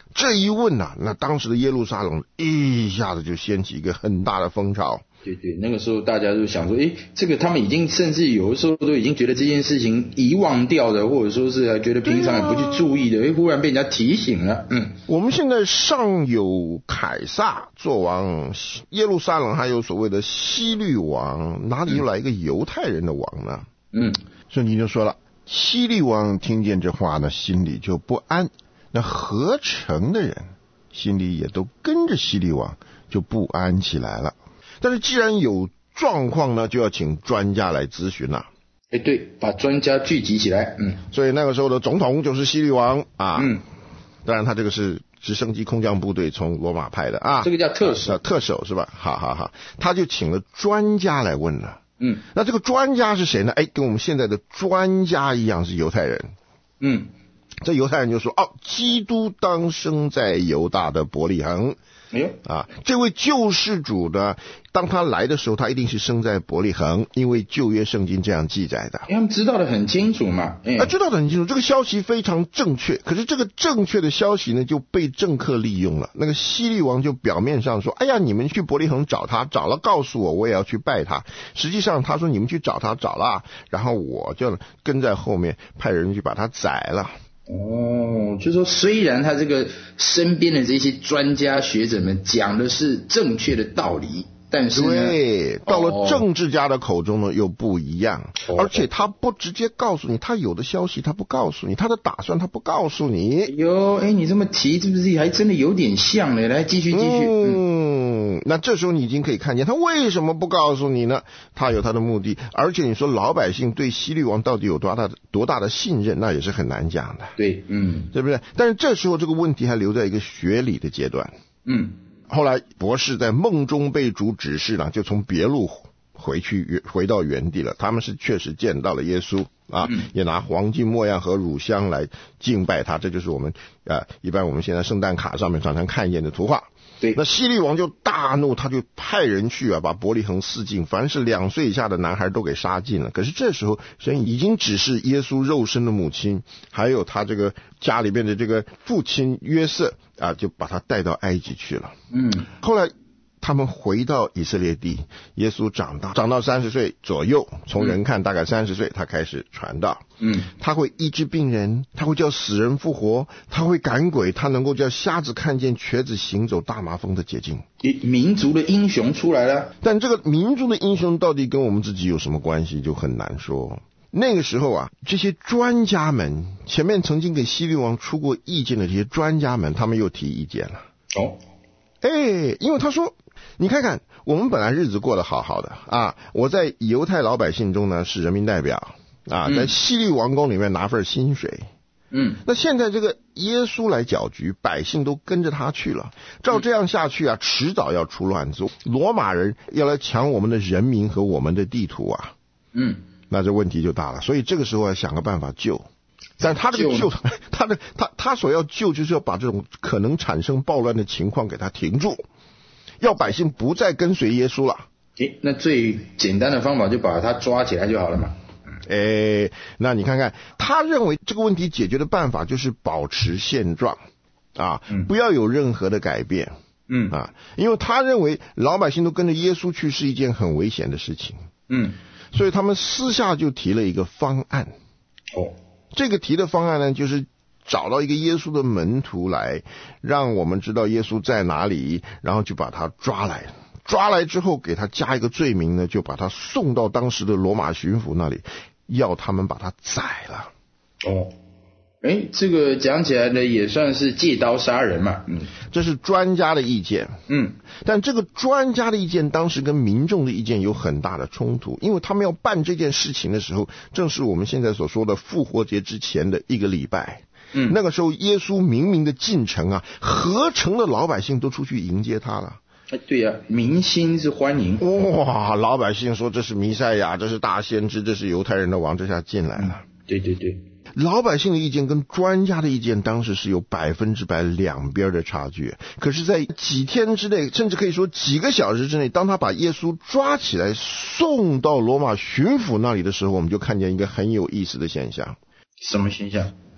这一问啊，那当时的耶路撒冷一下子就掀起一个很大的风潮。 对对，那个时候大家就想说，诶，这个他们已经甚至有的时候都已经觉得这件事情遗忘掉的，或者说是觉得平常也不去注意的，诶、啊，忽然被人家提醒了。嗯， 我们现在上有凯撒做王，耶路撒冷还有所谓的希律王，哪里又来一个犹太人的王呢？ 嗯， 所以你就说了，希律王听见这话呢，心里就不安。那合城的人心里也都跟着希律王就不安起来了。但是既然有状况呢，就要请专家来咨询了。 哎，对，把专家聚集起来。嗯， 所以那个时候的总统就是希律王啊。 嗯， 当然他这个是直升机空降部队从罗马派的啊， 这个叫特首， 啊、特首是吧？好好好，他就请了专家来问了。 嗯， 那这个专家是谁呢？哎，跟我们现在的专家一样是犹太人。 嗯， 这犹太人就说：哦，基督当生在犹大的伯利恒。 哎呦啊，这位救世主呢，当他来的时候，他一定是生在伯利恒，因为旧约圣经这样记载的。 他们知道的很清楚嘛，哎、 啊，知道的很清楚，这个消息非常正确。可是这个正确的消息呢，就被政客利用了。那个希律王就表面上说：“哎呀，你们去伯利恒找他，找了告诉我，我也要去拜他。”实际上他说：“你们去找他，找了，然后我就跟在后面派人去把他宰了。” 哦，就是说虽然他这个身边的这些专家学者们讲的是正确的道理，但是呢， 对，到了政治家的口中呢、哦、又不一样，而且他不直接告诉你，他有的消息他不告诉你，他的打算他不告诉你。 哟，哎，你这么提是不是还真的有点像呢？来，继续继续。 嗯，嗯那这时候你已经可以看见他为什么不告诉你呢？他有他的目的，而且你说老百姓对希律王到底有多大的多大的信任，那也是很难讲的。 对，嗯， 对不对？但是这时候这个问题还留在一个学理的阶段。 嗯。 后来博士在梦中被主指示呢，就从别路回去回到原地了。他们是确实见到了耶稣啊， 嗯、 也拿黄金、没药和乳香来敬拜他。这就是我们啊，一般我们现在圣诞卡上面常常看见的图画。 对， 那希律王就大怒，他就派人去啊，把伯利恒四境，凡是两岁以下的男孩都给杀尽了。可是这时候神已经指示耶稣肉身的母亲，还有他这个家里边的这个父亲约瑟啊，就把他带到埃及去了。 嗯， 后来他们回到以色列地，耶稣长大，长到三十岁左右，从人看大概三十岁，他开始传道。 嗯， 他会医治病人，他会叫死人复活，他会赶鬼，他能够叫瞎子看见，瘸子行走，大麻风的解禁。 民族的英雄出来了， 但这个民族的英雄到底跟我们自己有什么关系，就很难说。那个时候啊，这些专家们，前面曾经给希律王出过意见的这些专家们，他们又提意见了。 哦， 哎，因为他说，你看看，我们本来日子过得好好的啊，我在犹太老百姓中呢是人民代表啊，在希律王宫里面拿份薪水。 嗯， 那现在这个耶稣来搅局，百姓都跟着他去了，照这样下去啊，迟早要出乱子，罗马人要来抢我们的人民和我们的地图啊。 嗯， 那这问题就大了，所以这个时候要想个办法救。但他这个救，他的他他所要救，就是要把这种可能产生暴乱的情况给他停住，要百姓不再跟随耶稣了。 诶，那最简单的方法就把他抓起来就好了嘛。 诶，那你看看，他认为这个问题解决的办法就是保持现状啊， 嗯、 不要有任何的改变。 嗯啊，因为他认为老百姓都跟着耶稣去是一件很危险的事情。 嗯， 所以他们私下就提了一个方案。 哦， 这个提的方案呢，就是找到一个耶稣的门徒来，让我们知道耶稣在哪里，然后就把他抓来。抓来之后给他加一个罪名呢，就把他送到当时的罗马巡抚那里，要他们把他宰了。 哦，哎，这个讲起来呢也算是借刀杀人嘛。嗯， 这是专家的意见。 嗯， 但这个专家的意见当时跟民众的意见有很大的冲突，因为他们要办这件事情的时候，正是我们现在所说的复活节之前的一个礼拜。 嗯， 那个时候耶稣明明的进城啊，合城的老百姓都出去迎接他了。 哎，对呀、啊，民心是欢迎。 哇，老百姓说这是弥赛亚，这是大先知，这是犹太人的王，这下进来了。 嗯、对对对， 老百姓的意见跟专家的意见当时是有百分之百两边的差距。可是在几天之内，甚至可以说几个小时之内，当他把耶稣抓起来送到罗马巡抚那里的时候，我们就看见一个很有意思的现象。 什么现象？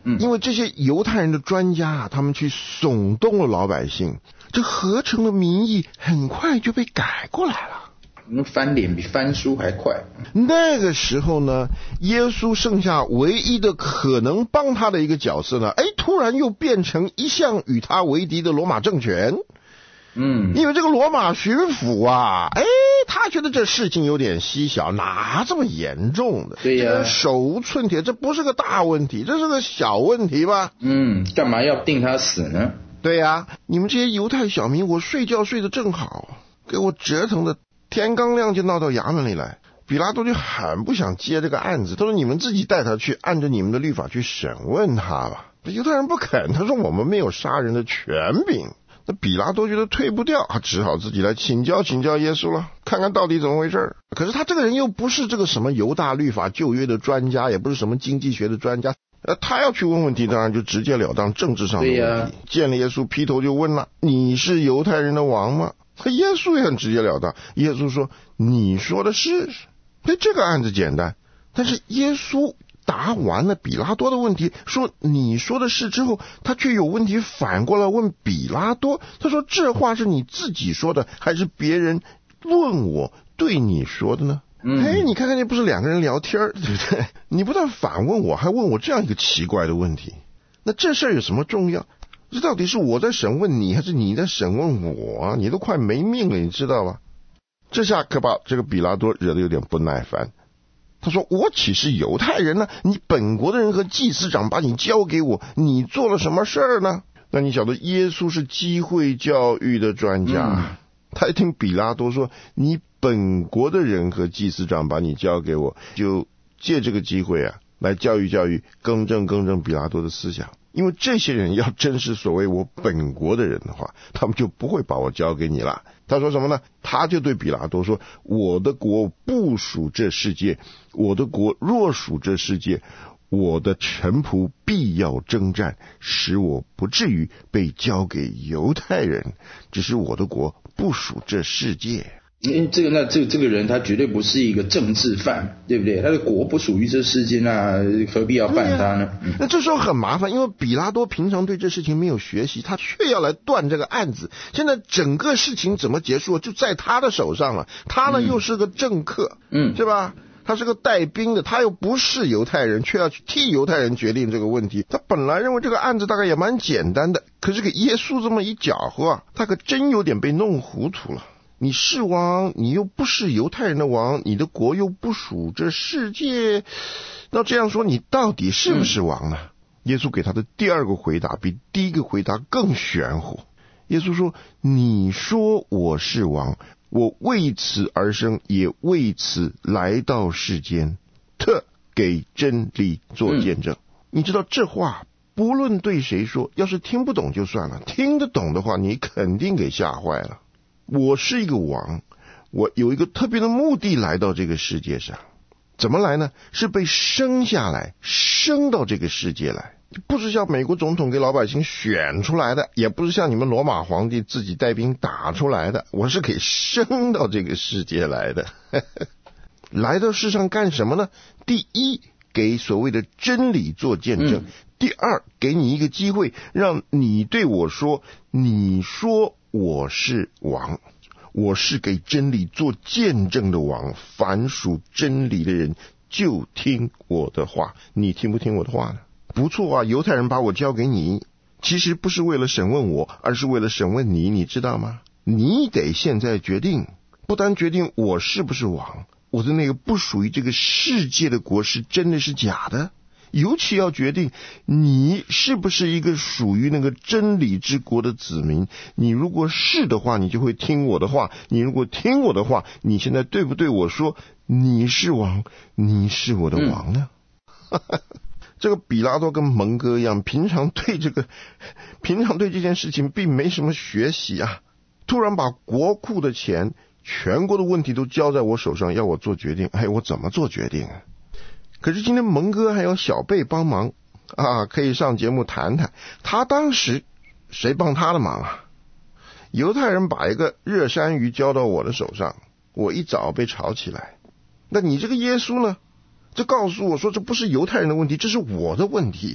嗯， 因为这些犹太人的专家啊，他们去耸动了老百姓，这合成的民意很快就被改过来了。 翻脸比翻书还快。 那个时候呢，耶稣剩下唯一的可能帮他的一个角色呢，哎，突然又变成一向与他为敌的罗马政权。 嗯， 因为这个罗马巡抚啊，哎，他觉得这事情有点蹊跷，哪这么严重的？ 对呀、啊， 这个手无寸铁，这不是个大问题，这是个小问题吧？ 嗯，干嘛要定他死呢？ 对呀、啊，你们这些犹太小民，我睡觉睡得正好，给我折腾的天刚亮就闹到衙门里来。比拉多就很不想接这个案子，他说你们自己带他去，按照你们的律法去审问他吧。犹太人不肯，他说我们没有杀人的权柄。那比拉多觉得退不掉，他只好自己来请教请教耶稣了，看看到底怎么回事。可是他这个人又不是这个什么犹大律法旧约的专家，也不是什么经济学的专家，呃，他要去问问题，当然就直截了当政治上的问题。对呀，见了耶稣劈头就问了，你是犹太人的王吗？耶稣也很直截了当，耶稣说你说的是。所以这个案子简单，但是耶稣答完了比拉多的问题，说你说的是之后，他却有问题反过来问比拉多，他说这话是你自己说的还是别人问我对你说的呢？嗯，哎，你看看这不是两个人聊天，对不对？你不但反问我，还问我这样一个奇怪的问题，那这事儿有什么重要？这到底是我在审问你还是你在审问我啊？你都快没命了，你知道吧？这下可把这个比拉多惹得有点不耐烦，他说我岂是犹太人呢？你本国的人和祭司长把你交给我，你做了什么事儿呢？那你晓得耶稣是机会教育的专家、嗯、他一听比拉多说你本国的人和祭司长把你交给我，就借这个机会啊来教育教育更正更正比拉多的思想。因为这些人要真是所谓我本国的人的话，他们就不会把我交给你了。他说什么呢？他就对比拉多说，我的国不属这世界，我的国若属这世界，我的臣仆必要征战，使我不至于被交给犹太人，只是我的国不属这世界。 因为这个那这个这个人他绝对不是一个政治犯，对不对？他的国不属于这世界，那何必要办他呢？嗯、 那这时候很麻烦，因为比拉多平常对这事情没有学习，他却要来断这个案子。现在整个事情怎么结束就在他的手上了。他呢、嗯、又是个政客，嗯，是吧？他是个带兵的，他又不是犹太人，却要去替犹太人决定这个问题。他本来认为这个案子大概也蛮简单的，可是给耶稣这么一搅和啊，他可真有点被弄糊涂了。你是王，你又不是犹太人的王，你的国又不属这世界，那这样说你到底是不是王呢？嗯、耶稣给他的第二个回答比第一个回答更玄乎。耶稣说，你说我是王，我为此而生，也为此来到世间，特给真理做见证。嗯、你知道这话不论对谁说，要是听不懂就算了，听得懂的话你肯定给吓坏了。我是一个王，我有一个特别的目的来到这个世界上。怎么来呢？是被生下来，生到这个世界来，不是像美国总统给老百姓选出来的，也不是像你们罗马皇帝自己带兵打出来的，我是给生到这个世界来的。来到世上干什么呢？第一，给所谓的真理做见证。嗯、第二，给你一个机会，让你对我说，你说我是王，我是给真理做见证的王，凡属真理的人就听我的话。你听不听我的话呢？不错啊，犹太人把我交给你，其实不是为了审问我，而是为了审问你，你知道吗？你得现在决定，不单决定我是不是王，我的那个不属于这个世界的国是真的是假的，尤其要决定你是不是一个属于那个真理之国的子民。你如果是的话，你就会听我的话，你如果听我的话，你现在对不对我说你是王，你是我的王呢？嗯、这个比拉多跟蒙哥一样，平常对这个平常对这件事情并没什么学习啊，突然把国库的钱全国的问题都交在我手上，要我做决定，哎，我怎么做决定啊？可是今天蒙哥还有小贝帮忙啊，可以上节目谈谈。他当时谁帮他的忙啊？犹太人把一个热山鱼交到我的手上，我一早被炒起来。那你这个耶稣呢？这告诉我说，这不是犹太人的问题，这是我的问题。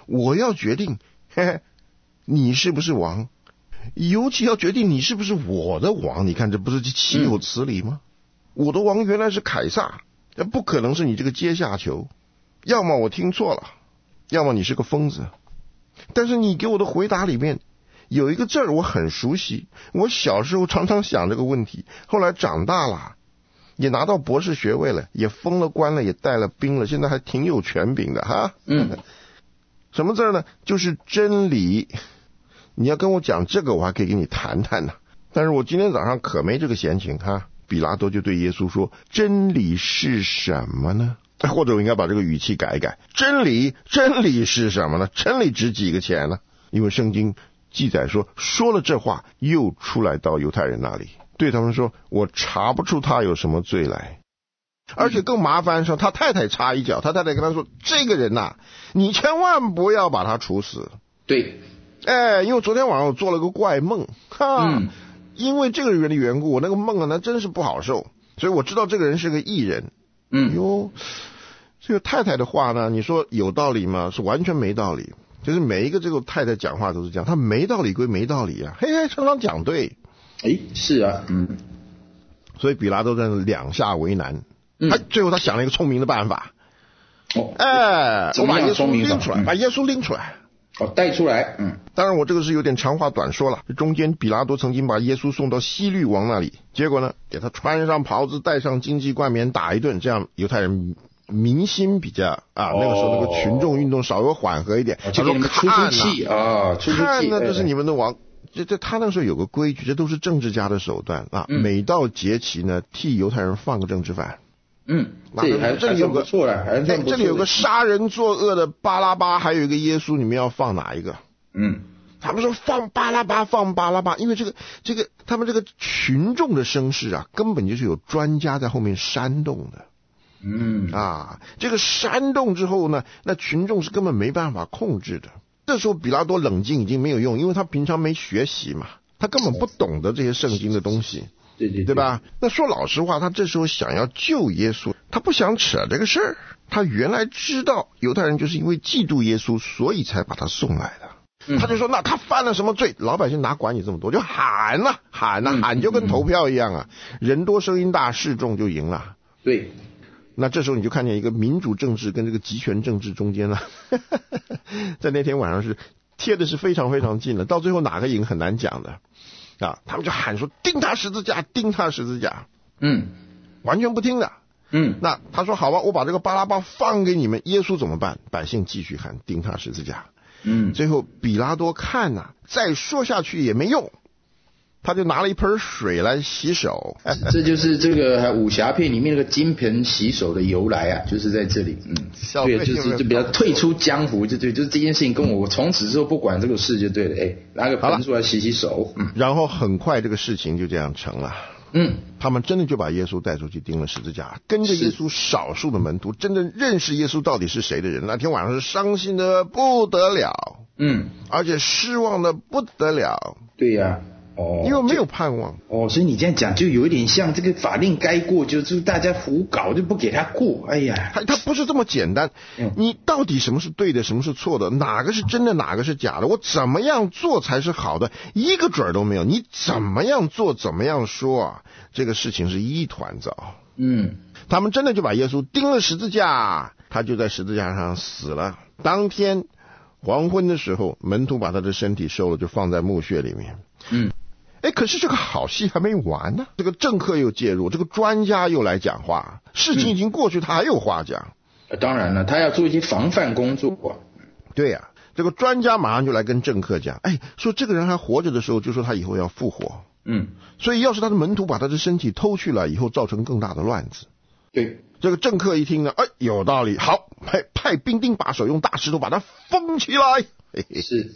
我要决定嘿嘿你是不是王，尤其要决定你是不是我的王。你看这不是岂有此理吗？嗯、我的王原来是凯撒，不可能是你这个阶下囚，要么我听错了，要么你是个疯子。但是你给我的回答里面有一个字儿我很熟悉，我小时候常常想这个问题，后来长大了也拿到博士学位了，也封了官了，也带了兵了，现在还挺有权柄的哈。 嗯， 什么字呢？就是真理。你要跟我讲这个，我还可以跟你谈谈呢。但是我今天早上可没这个闲情哈。比拉多就对耶稣说：“真理是什么呢？”或者我应该把这个语气改一改，真理，真理是什么呢？真理值几个钱呢？因为圣经记载说，说了这话，又出来到犹太人那里，对他们说：“我查不出他有什么罪来。”而且更麻烦是，他太太插一脚，他太太跟他说：“这个人呐、啊，你千万不要把他处死。” 对， 哎，因为昨天晚上我做了个怪梦，哈。 嗯因为这个人的缘故，我那个梦啊，那真是不好受，所以我知道这个人是个异人。 嗯， 哟，这个太太的话呢，你说有道理吗？是完全没道理。就是每一个这个太太讲话都是这样，她没道理归没道理啊，嘿嘿，常常讲对。 哎，是啊，嗯， 所以比拉多在两下为难， 嗯， 他最后他想了一个聪明的办法。 哦， 哎，我把耶稣聪明拎出来， 嗯、 把耶稣拎出来。 哦，带出来，嗯， 当然我这个是有点长话短说了。中间比拉多曾经把耶稣送到希律王那里，结果呢，给他穿上袍子，戴上荆棘冠冕，打一顿，这样犹太人民心比较啊， 哦、 那个时候那个群众运动稍微缓和一点。 哦、他说看气啊， 看呢，这是你们的王。这这他那个时候有个规矩，这都是政治家的手段啊。 嗯、 每到节期呢，替犹太人放个政治犯。 嗯，这还这里有个错了，还算不错。 这里有个杀人作恶的巴拉巴，还有一个耶稣，你们要放哪一个？ 嗯， 他们说放巴拉巴，放巴拉巴，因为这个这个他们这个群众的声势啊，根本就是有专家在后面煽动的。 嗯啊，这个煽动之后呢，那群众是根本没办法控制的。这时候比拉多冷静已经没有用，因为他平常没学习嘛，他根本不懂得这些圣经的东西。 对对 对, 对吧？那说老实话，他这时候想要救耶稣，他不想扯这个事儿。他原来知道犹太人就是因为嫉妒耶稣，所以才把他送来的。 嗯、 他就说：“那他犯了什么罪？老百姓哪管你这么多？就喊呐、啊，喊呐、啊，喊就跟投票一样啊，嗯、人多声音大，示众就赢了。” 对。 那这时候你就看见一个民主政治跟这个集权政治中间了，在那天晚上是贴的是非常非常近的，到最后哪个赢很难讲的。啊，他们就喊说钉他十字架，钉他十字架， 嗯， 完全不听的， 嗯， 那他说好吧，我把这个巴拉巴放给你们，耶稣怎么办？百姓继续喊钉他十字架， 嗯， 最后比拉多看呐、啊，再说下去也没用，他就拿了一盆水来洗手， 这就是这个武侠片里面那个金盆洗手的由来啊，就是在这里，嗯，对，就是就比较退出江湖，就对，就是这件事情跟我，我从此之后不管这个事就对了，哎，拿个盆出来洗洗手，嗯， 然后很快这个事情就这样成了， 嗯， 他们真的就把耶稣带出去钉了十字架，跟着耶稣少数的门徒，真正认识耶稣到底是谁的人，那天晚上是伤心的不得了， 嗯， 而且失望的不得了， 对呀、啊。哦， 因为没有盼望哦，所以你这样讲就有一点像这个法令该过，就是大家胡搞就不给他过。哎呀， 他他不是这么简单。嗯、你到底什么是对的，什么是错的，哪个是真的，哪个是假的？我怎么样做才是好的？一个准儿都没有。你怎么样做，怎么样说啊？这个事情是一团糟。 嗯， 他们真的就把耶稣钉了十字架，他就在十字架上死了。当天黄昏的时候，门徒把他的身体收了，就放在墓穴里面。 嗯。 哎，可是这个好戏还没完呢，这个政客又介入，这个专家又来讲话，事情已经过去，他还有话讲。 嗯、当然了，他要做一些防范工作。 对呀、啊，这个专家马上就来跟政客讲，哎，说这个人还活着的时候，就说他以后要复活。 嗯， 所以要是他的门徒把他的身体偷去了，以后造成更大的乱子。 对， 这个政客一听呢，哎，有道理，好，派派兵丁把手，用大石头把他封起来。嘿嘿是。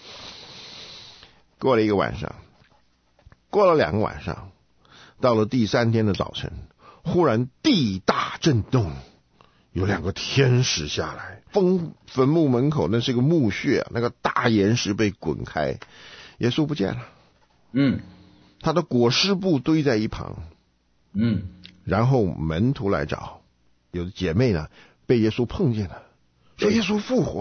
过了一个晚上。过了两个晚上，到了第三天的早晨，忽然地大震动，有两个天使下来，封坟墓门口那是个墓穴，那个大岩石被滚开，耶稣不见了。 嗯， 他的裹尸布堆在一旁。 嗯， 然后门徒来找，有的姐妹呢被耶稣碰见了，说耶稣复活了，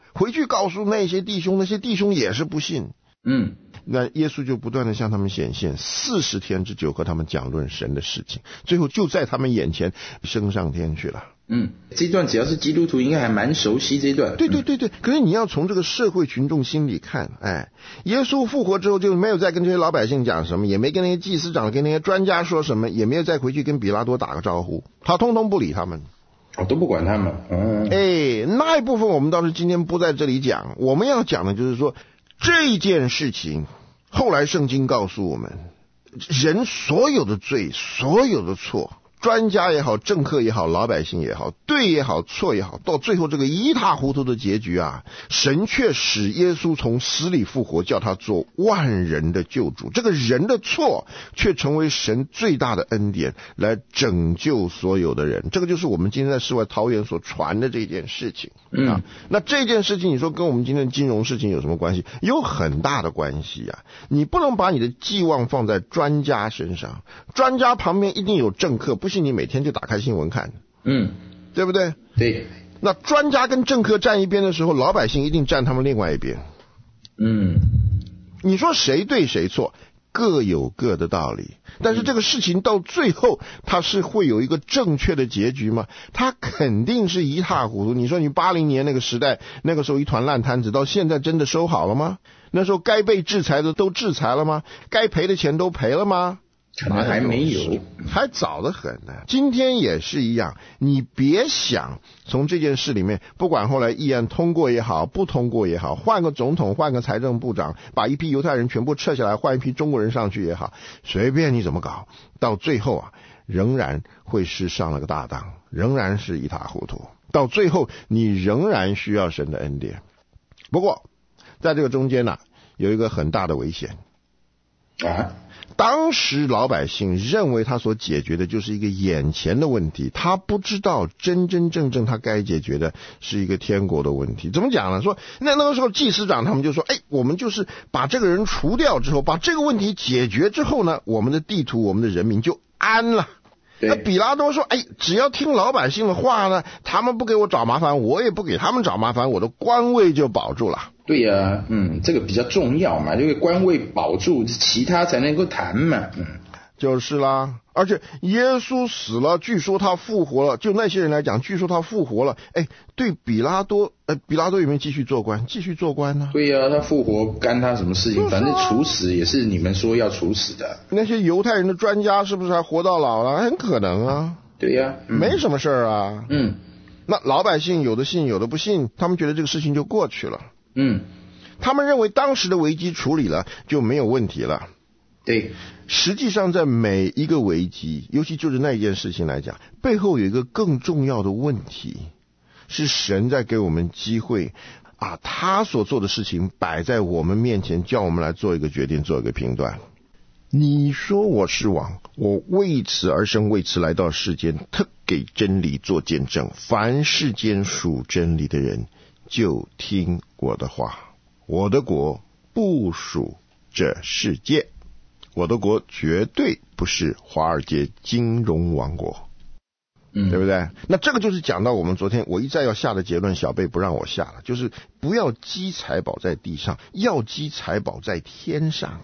回去告诉那些弟兄，那些弟兄也是不信。 嗯， 那耶稣就不断的向他们显现，四十天之久和他们讲论神的事情，最后就在他们眼前升上天去了。 嗯，这段只要是基督徒应该还蛮熟悉这段。 对对对对，可是你要从这个社会群众心里看，哎，耶稣复活之后就没有再跟这些老百姓讲什么，也没跟那些祭司长跟那些专家说什么，也没有再回去跟比拉多打个招呼，他通通不理他们。 我、哦、都不管他们。嗯， 哎，那一部分我们倒是今天不在这里讲，我们要讲的就是说这件事情，后来圣经告诉我们，人所有的罪，所有的错，专家也好，政客也好，老百姓也好，对也好，错也好，到最后这个一塌糊涂的结局啊，神却使耶稣从死里复活，叫他做万人的救主。这个人的错却成为神最大的恩典，来拯救所有的人。这个就是我们今天在世外桃源所传的这件事情。嗯、啊，那这件事情你说跟我们今天的金融事情有什么关系？有很大的关系啊！你不能把你的寄望放在专家身上，专家旁边一定有政客，不信你每天就打开新闻看。嗯，对不对？ 对。 那专家跟政客站一边的时候，老百姓一定站他们另外一边。嗯，你说谁对谁错？各有各的道理，但是这个事情到最后它是会有一个正确的结局吗？它肯定是一塌糊涂。你说你八零年那个时代，那个时候一团烂摊子，到现在真的收好了吗？那时候该被制裁的都制裁了吗？该赔的钱都赔了吗？ 可能还没有， 还早得很呢。今天也是一样，你别想从这件事里面，不管后来议案通过也好，不通过也好，换个总统，换个财政部长，把一批犹太人全部撤下来，换一批中国人上去也好，随便你怎么搞，到最后啊，仍然会是上了个大当，仍然是一塌糊涂。到最后，你仍然需要神的恩典。不过，在这个中间呢、啊，有一个很大的危险啊。当时老百姓认为他所解决的就是一个眼前的问题，他不知道真真正正他该解决的是一个天国的问题。怎么讲呢？说那那个时候祭司长他们就说，哎，我们就是把这个人除掉之后，把这个问题解决之后呢，我们的地图，我们的人民就安了。那比拉多说，哎，只要听老百姓的话呢，他们不给我找麻烦，我也不给他们找麻烦，我的官位就保住了。 对呀、啊，嗯，这个比较重要嘛，这个官位保住，其他才能够谈嘛，嗯， 就是啦。而且耶稣死了，据说他复活了，就那些人来讲，据说他复活了，哎，对比拉多，呃，比拉多有没有继续做官？继续做官呢？ 对呀、啊，他复活干他什么事情？啊、反正处死也是你们说要处死的。 那些犹太人的专家是不是还活到老了？很可能啊。 对呀、啊嗯， 没什么事儿啊。 嗯， 那老百姓有的信，有的不信，他们觉得这个事情就过去了。 嗯， 他们认为当时的危机处理了就没有问题了。 对， 实际上在每一个危机，尤其就是那一件事情来讲，背后有一个更重要的问题，是神在给我们机会啊，他所做的事情摆在我们面前，叫我们来做一个决定，做一个评断。你说我是王，我为此而生，为此来到世间，特给真理做见证。凡世间属真理的人，就听我的话。我的国不属这世界，我的国绝对不是华尔街金融王国，嗯，对不对？那这个就是讲到我们昨天我一再要下的结论，小贝不让我下了，就是不要积财宝在地上，要积财宝在天上。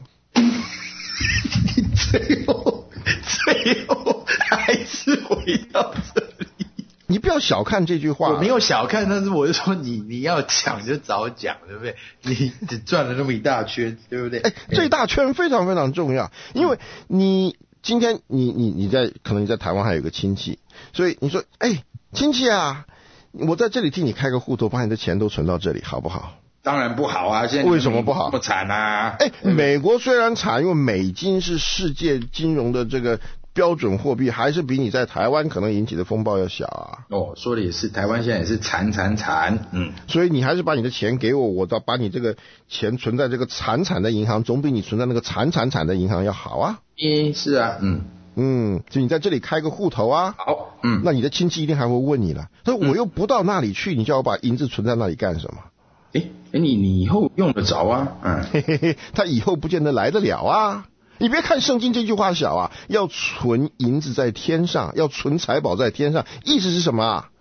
最后，最后还是回到这里。 你不要小看这句话， 我没有小看，但是我就说你你要讲就早讲，对不对？你只转了那么一大圈，对不对？ 哎，这一大圈非常非常重要，因为你今天你你你在可能你在台湾还有个亲戚，所以你说，哎，亲戚啊，我在这里替你开个户头，把你的钱都存到这里，好不好？ 当然不好啊！现在为什么不好？ 不惨啊！ 哎，美国虽然惨，因为美金是世界金融的这个标准货币，还是比你在台湾可能引起的风暴要小啊。 哦，说的也是，台湾现在也是惨惨惨，嗯， 所以你还是把你的钱给我，我到把你这个钱存在这个惨惨的银行，总比你存在那个惨惨惨的银行要好啊。 嗯，是啊，嗯嗯，所以你在这里开个户头啊， 好，嗯， 那你的亲戚一定还会问你了，他说我又不到那里去，你叫我把银子存在那里干什么？ 哎哎，你你以后用得着啊，嗯， 嘿嘿嘿，他以后不见得来得了啊。你别看圣经这句话小啊，要存银子在天上，要存财宝在天上，意思是什么啊？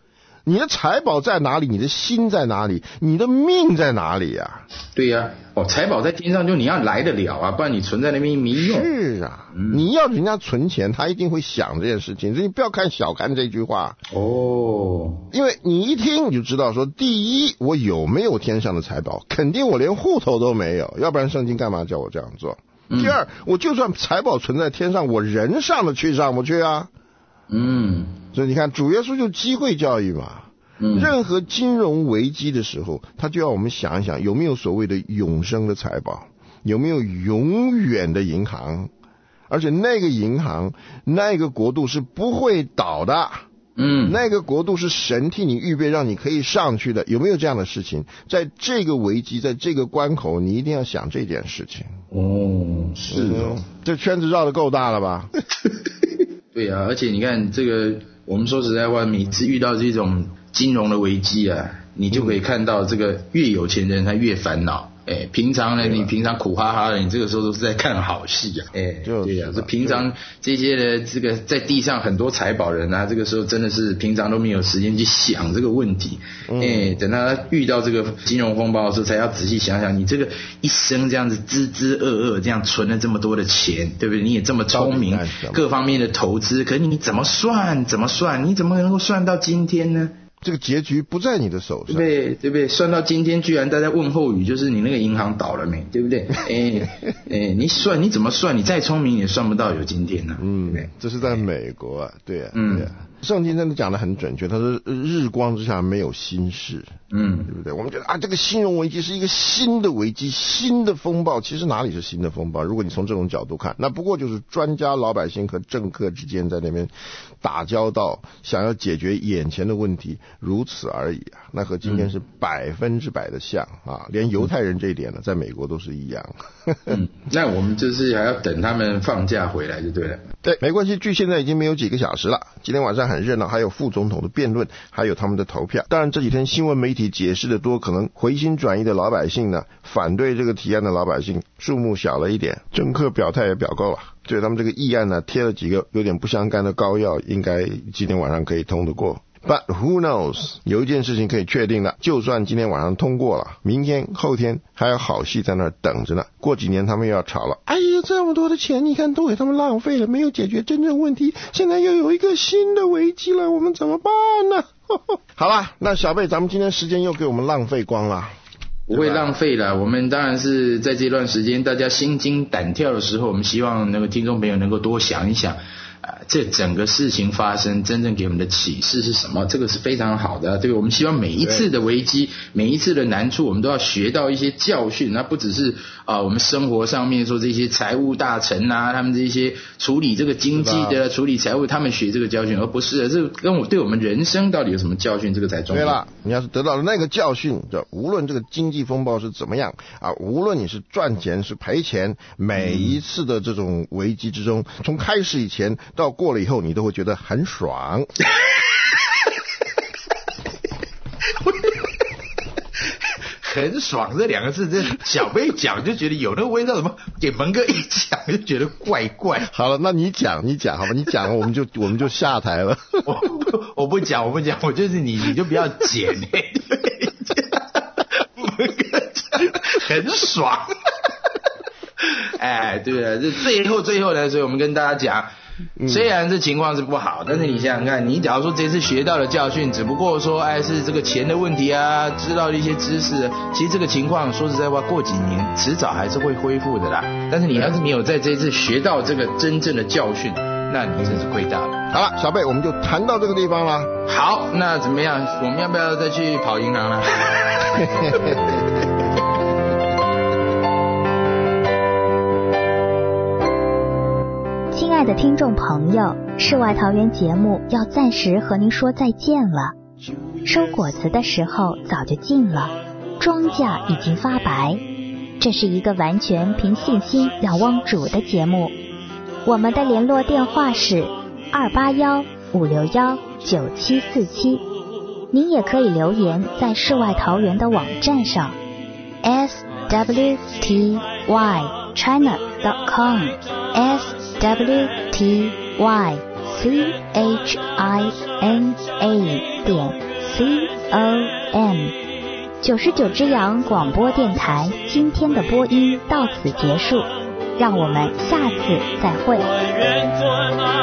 你的财宝在哪里？你的心在哪里？你的命在哪里呀、啊？ 对呀、啊，哦，财宝在天上，就你要来得了啊，不然你存在那边没用。 是啊，嗯、你要人家存钱，他一定会想这件事情。所以你不要看小看这句话哦， 因为你一听你就知道说，第一，我有没有天上的财宝？肯定我连户头都没有，要不然圣经干嘛叫我这样做？嗯、第二，我就算财宝存在天上，我人上得去上不去啊？嗯，所以你看，主耶稣就机会教育嘛。嗯，任何金融危机的时候，他就要我们想一想，有没有所谓的永生的财宝，有没有永远的银行，而且那个银行那个国度是不会倒的。嗯，那个国度是神替你预备让你可以上去的，有没有这样的事情？在这个危机，在这个关口，你一定要想这件事情。哦，是哦，这圈子绕得够大了吧？ 对啊，而且你看这个，我们说实在话，每次遇到这种金融的危机啊，你就可以看到这个越有钱人他越烦恼。哎，平常呢，你平常苦哈哈的，你这个时候都是在看好戏啊。哎，对呀、啊，这平常这些的这个在地上很多财宝人啊，这个时候真的是平常都没有时间去想这个问题。嗯、哎，等他遇到这个金融风暴的时候，才要仔细想想，你这个一生这样子支支吾吾这样存了这么多的钱，对不对？你也这么聪明，各方面的投资，可是你怎么算？怎么算？你怎么能够算到今天呢？ 这个结局不在你的手上， 对不对？对不对？算到今天，居然大家问候语就是你那个银行倒了没，对不对？哎哎，你算你怎么算？你再聪明也算不到有今天呢、啊。嗯，对， 这是在美国啊，对啊，嗯，对啊。圣经真的讲得很准确，他说日光之下没有新事，嗯，对不对？我们觉得啊，这个金融危机是一个新的危机，新的风暴，其实哪里是新的风暴？如果你从这种角度看，那不过就是专家、老百姓和政客之间在那边打交道，想要解决眼前的问题，如此而已啊。那和今天是百分之百的像啊，连犹太人这一点呢，在美国都是一样。 嗯，那我们就是还要等他们放假回来就对了。 对，没关系，距现在已经没有几个小时了。今天晚上很热闹，还有副总统的辩论，还有他们的投票。当然这几天新闻媒体解释的多，可能回心转意的老百姓呢，反对这个提案的老百姓数目小了一点，政客表态也表够了。对他们这个议案呢，贴了几个有点不相干的膏药，应该今天晚上可以通得过。But who knows？ 有一件事情可以确定的，就算今天晚上通过了，明天后天还有好戏在那儿等着呢。过几年他们又要吵了，哎呀，这么多的钱，你看都给他们浪费了，没有解决真正问题，现在又有一个新的危机了，我们怎么办呢？好了，那小贝，咱们今天时间又给我们浪费光了。 不会浪费了，我们当然是在这段时间大家心惊胆跳的时候，我们希望那个听众朋友能够多想一想啊，这整个事情发生真正给我们的启示是什么？这个是非常好的，对，我们希望每一次的危机，每一次的难处，我们都要学到一些教训。那不只是啊、呃，我们生活上面说这些财务大臣啊，他们这些处理这个经济的、处理财务，他们学这个教训，而不是这跟我对我们人生到底有什么教训，这个才重要。 对了，你要是得到了那个教训，就无论这个经济风暴是怎么样啊，无论你是赚钱是赔钱，每一次的这种危机之中，从开始以前到过了以后，你都会觉得很爽。 很爽这两个字，这小贝讲就觉得有那个味道，怎么给蒙哥一讲就觉得怪怪。 好了，那你讲，你讲好吧，你讲，我们就我们就下台了。 我我不讲，我不讲，我就是你，你就不要剪。蒙哥讲很爽。哎，对啊，这最后最后呢，所以我们跟大家讲。虽然这情况是不好，但是你想想看，你假如说这次学到的教训，只不过说哎是这个钱的问题啊，知道的一些知识，其实这个情况说实在话，过几年迟早还是会恢复的啦。但是你要是没有在这次学到这个真正的教训，那你真是亏大了。 好了，小贝，我们就谈到这个地方了。 好，那怎么样？我们要不要再去跑银行了？ 亲爱的听众朋友，世外桃源节目要暂时和您说再见了。收果子的时候早就近了，庄稼已经发白。这是一个完全凭信心仰望主的节目。我们的联络电话是二八幺五六幺九七四七，您也可以留言在世外桃源的网站上 s w t y china dot com s w t y c h i n a 点 C O M。九十九只羊广播电台今天的播音到此结束，让我们下次再会。